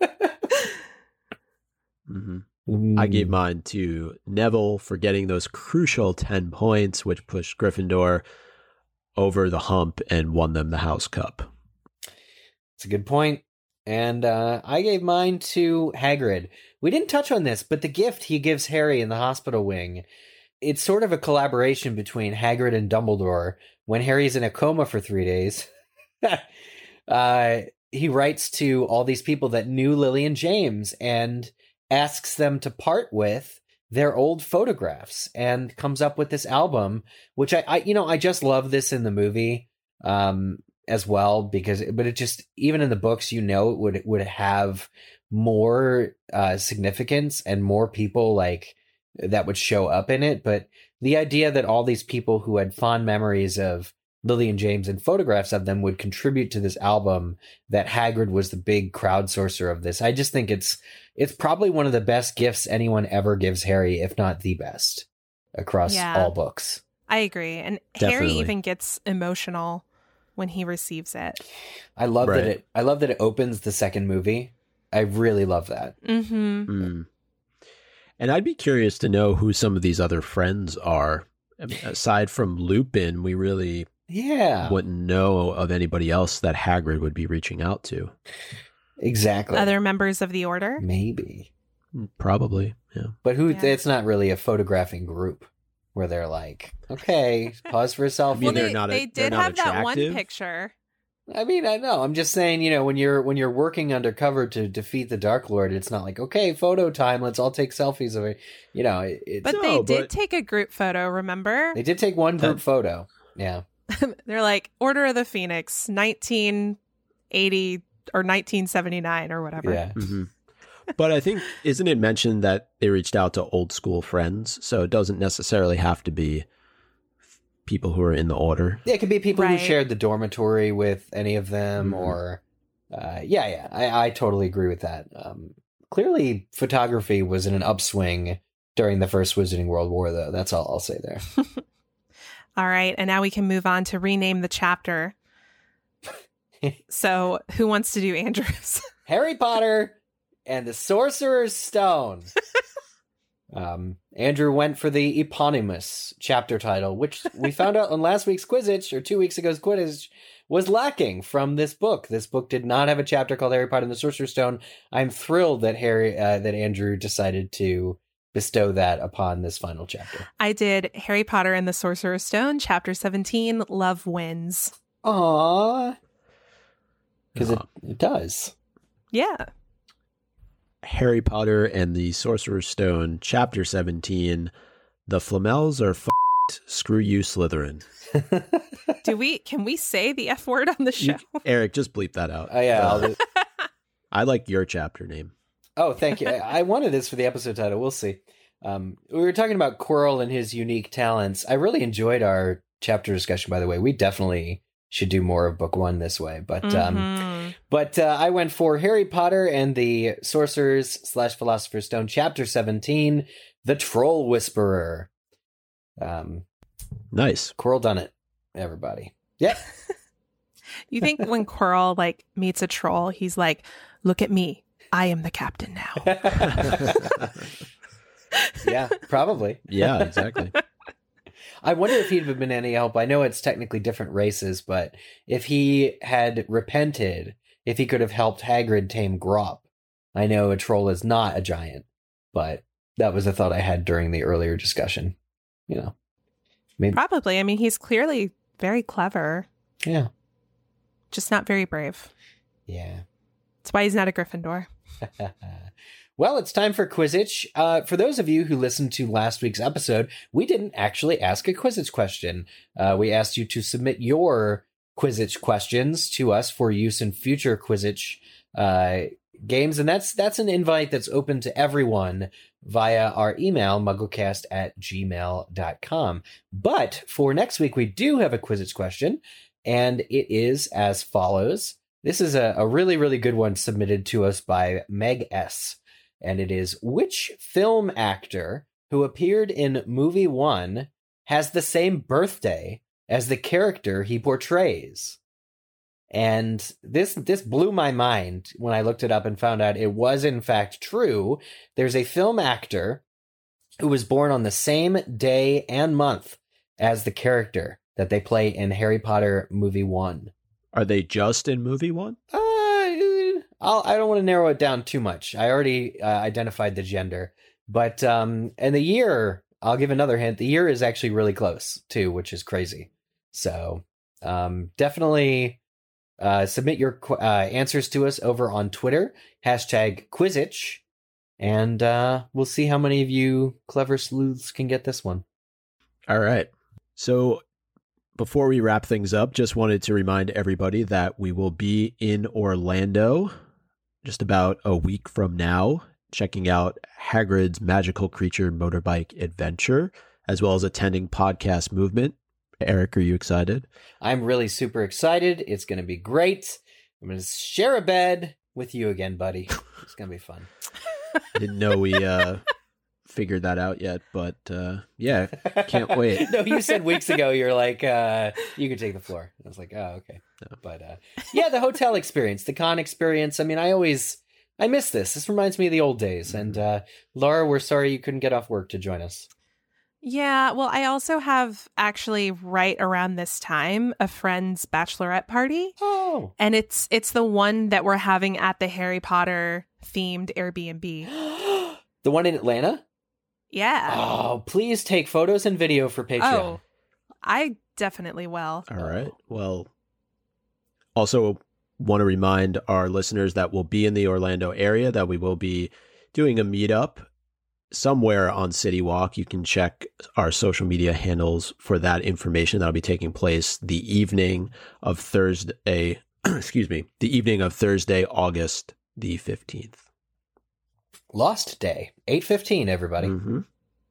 Mm-hmm. Mm. I gave mine to Neville for getting those crucial ten points, which pushed Gryffindor over the hump and won them the House Cup. It's a good point. And uh, I gave mine to Hagrid. We didn't touch on this, but the gift he gives Harry in the hospital wing, it's sort of a collaboration between Hagrid and Dumbledore. When Harry's in a coma for three days, uh, he writes to all these people that knew Lily and James and asks them to part with their old photographs and comes up with this album, which I, I you know, I just love this in the movie um, as well, because, but it just, even in the books, you know, it would, would have more uh, significance and more people like that would show up in it. But the idea that all these people who had fond memories of Lily and James and photographs of them would contribute to this album, that Hagrid was the big crowdsourcer of this. I just think it's it's probably one of the best gifts anyone ever gives Harry, if not the best, across Yeah. all books. I agree. And Harry Definitely. even gets emotional when he receives it. I love Right. that it I love that it opens the second movie. I really love that. Mm-hmm. Mm. And I'd be curious to know who some of these other friends are. I mean, aside from Lupin, we really Yeah. wouldn't know of anybody else that Hagrid would be reaching out to. Exactly. Other members of the Order? Maybe. Probably, yeah. But who Yeah. it's not really a photographing group where they're like, okay, pause for a selfie. I mean, Well, they're they, not a- they they're did not have that one attractive. picture. I mean, I know. I'm just saying, you know, when you're when you're working undercover to defeat the Dark Lord, it's not like, okay, photo time. Let's all take selfies of it. You know, it, it's, But No, they did but- take a group photo, remember? they did take one group That- photo. Yeah, They're like, Order of the Phoenix, nineteen eighty or nineteen seventy-nine or whatever. yeah. hmm But I think, isn't it mentioned that they reached out to old school friends? So it doesn't necessarily have to be people who are in the Order. Yeah, it could be people Right. who shared the dormitory with any of them, Mhm. or uh, yeah, yeah. I, I totally agree with that. Um, clearly, photography was in an upswing during the First Wizarding World War, though. That's all I'll say there. All right. And now we can move on to rename the chapter. So who wants to do Andrews? Harry Potter and the Sorcerer's Stone. Um, Andrew went for the eponymous chapter title, which we found out on last week's Quizzitch, or two weeks ago's Quizzitch, was lacking from this book. This book did not have a chapter called Harry Potter and the Sorcerer's Stone. I'm thrilled that Harry, uh, that Andrew decided to bestow that upon this final chapter. I did Harry Potter and the Sorcerer's Stone, chapter seventeen, Love Wins. Aww. Because it, it does. Yeah. Harry Potter and the Sorcerer's Stone, Chapter seventeen, The Flamels are f***ed. Screw you, Slytherin. Do we, can we say the F word on the show? You, Eric, just bleep that out. Oh, yeah. I'll do- I like your chapter name. Oh, thank you. I wanted this for the episode title. We'll see. Um, we were talking about Quirrell and his unique talents. I really enjoyed our chapter discussion, by the way. We definitely should do more of book one this way. But um, Mm-hmm. but uh, I went for Harry Potter and the Sorcerer's slash Philosopher's Stone, chapter seventeen, The Troll Whisperer. Um, Nice. Quirrell done it, everybody. Yep. You think when Quirrell like meets a troll, he's like, "Look at me, I am the captain now." Yeah, probably. Yeah, exactly. I wonder if he'd have been any help. I know it's technically different races, but if he had repented, if he could have helped Hagrid tame Grop. I know a troll is not a giant, but that was a thought I had during the earlier discussion. You know, maybe. Probably. I mean, he's clearly very clever, Yeah. just not very brave. Yeah. That's why he's not a Gryffindor. Well, it's time for Quizzitch. Uh, for those of you who listened to last week's episode, we didn't actually ask a Quizzitch question. Uh, we asked you to submit your Quizzitch questions to us for use in future Quizzitch uh, games, and that's that's an invite that's open to everyone via our email, mugglecast at gmail dot com. But for next week, we do have a Quizzitch question, and it is as follows. This is a, a really, really good one submitted to us by Meg S. And it is, which film actor who appeared in movie one has the same birthday as the character he portrays? And this this blew my mind when I looked it up and found out it was in fact true. There's a film actor who was born on the same day and month as the character that they play in Harry Potter movie one. Are they just in movie one? Uh, I'll, I don't want to narrow it down too much. I already uh, identified the gender, but um, and the year, I'll give another hint. The year is actually really close too, which is crazy. So um, definitely uh, submit your qu- uh, answers to us over on Twitter, hashtag Quizzitch, and uh, we'll see how many of you clever sleuths can get this one. All right. So before we wrap things up, just wanted to remind everybody that we will be in Orlando just about a week from now, checking out Hagrid's Magical Creature Motorbike Adventure, as well as attending Podcast Movement. Eric, are you excited? I'm really super excited. It's going to be great. I'm going to share a bed with you again, buddy. It's going to be fun. Didn't know we uh, figured that out yet, but uh, yeah, can't wait. No, you said weeks ago, you're like, uh, you could take the floor. I was like, oh, okay. No. But uh, yeah, the hotel experience, the con experience. I mean, I always, I miss this. This reminds me of the old days. And uh, Laura, we're sorry you couldn't get off work to join us. Yeah, well, I also have actually right around this time a friend's bachelorette party. Oh. And it's it's the one that we're having at the Harry Potter themed Airbnb. The one in Atlanta? Yeah. Oh, please take photos and video for Patreon. Oh, I definitely will. All right. Well, also want to remind our listeners that we'll be in the Orlando area, that we will be doing a meetup somewhere on City Walk. You can check our social media handles for that information. That'll be taking place the evening of Thursday, excuse me, the evening of Thursday, August the fifteenth. Lost Day, eight fifteen, everybody. Mm-hmm.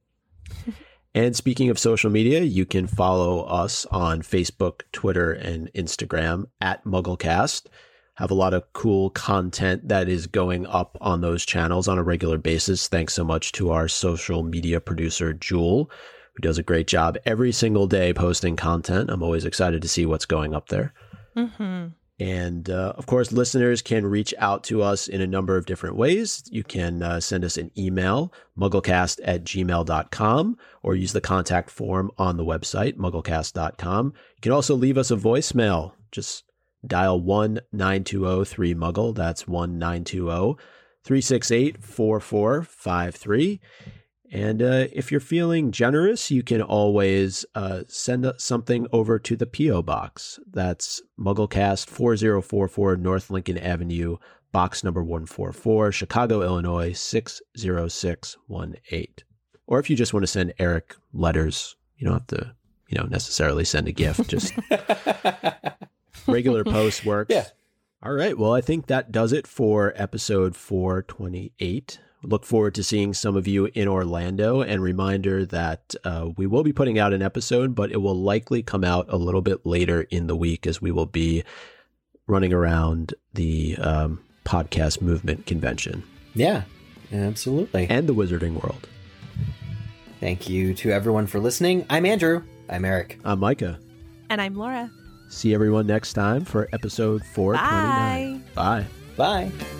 And speaking of social media, you can follow us on Facebook, Twitter, and Instagram at MuggleCast. Have a lot of cool content that is going up on those channels on a regular basis. Thanks so much to our social media producer, Jewel, who does a great job every single day posting content. I'm always excited to see what's going up there. Mm-hmm. And uh, of course, listeners can reach out to us in a number of different ways. You can uh, send us an email, mugglecast at gmail dot com, or use the contact form on the website, mugglecast dot com. You can also leave us a voicemail. Just dial one nine two zero three muggle. That's one nine two zero three six eight four four five three. And uh, if you're feeling generous, you can always uh, send something over to the P O Box. That's MuggleCast four oh four four North Lincoln Avenue, box number one forty-four, Chicago, Illinois six oh six one eight. Or if you just want to send Eric letters, you don't have to, you know, necessarily send a gift. Just regular post works. Yeah. All right. Well, I think that does it for episode four twenty-eight. Look forward to seeing some of you in Orlando, and reminder that uh, we will be putting out an episode, but it will likely come out a little bit later in the week as we will be running around the um, podcast movement convention. Yeah, absolutely. And the Wizarding World. Thank you to everyone for listening. I'm Andrew. I'm Eric. I'm Micah. And I'm Laura. See everyone next time for episode four twenty-nine. Bye. Bye. Bye.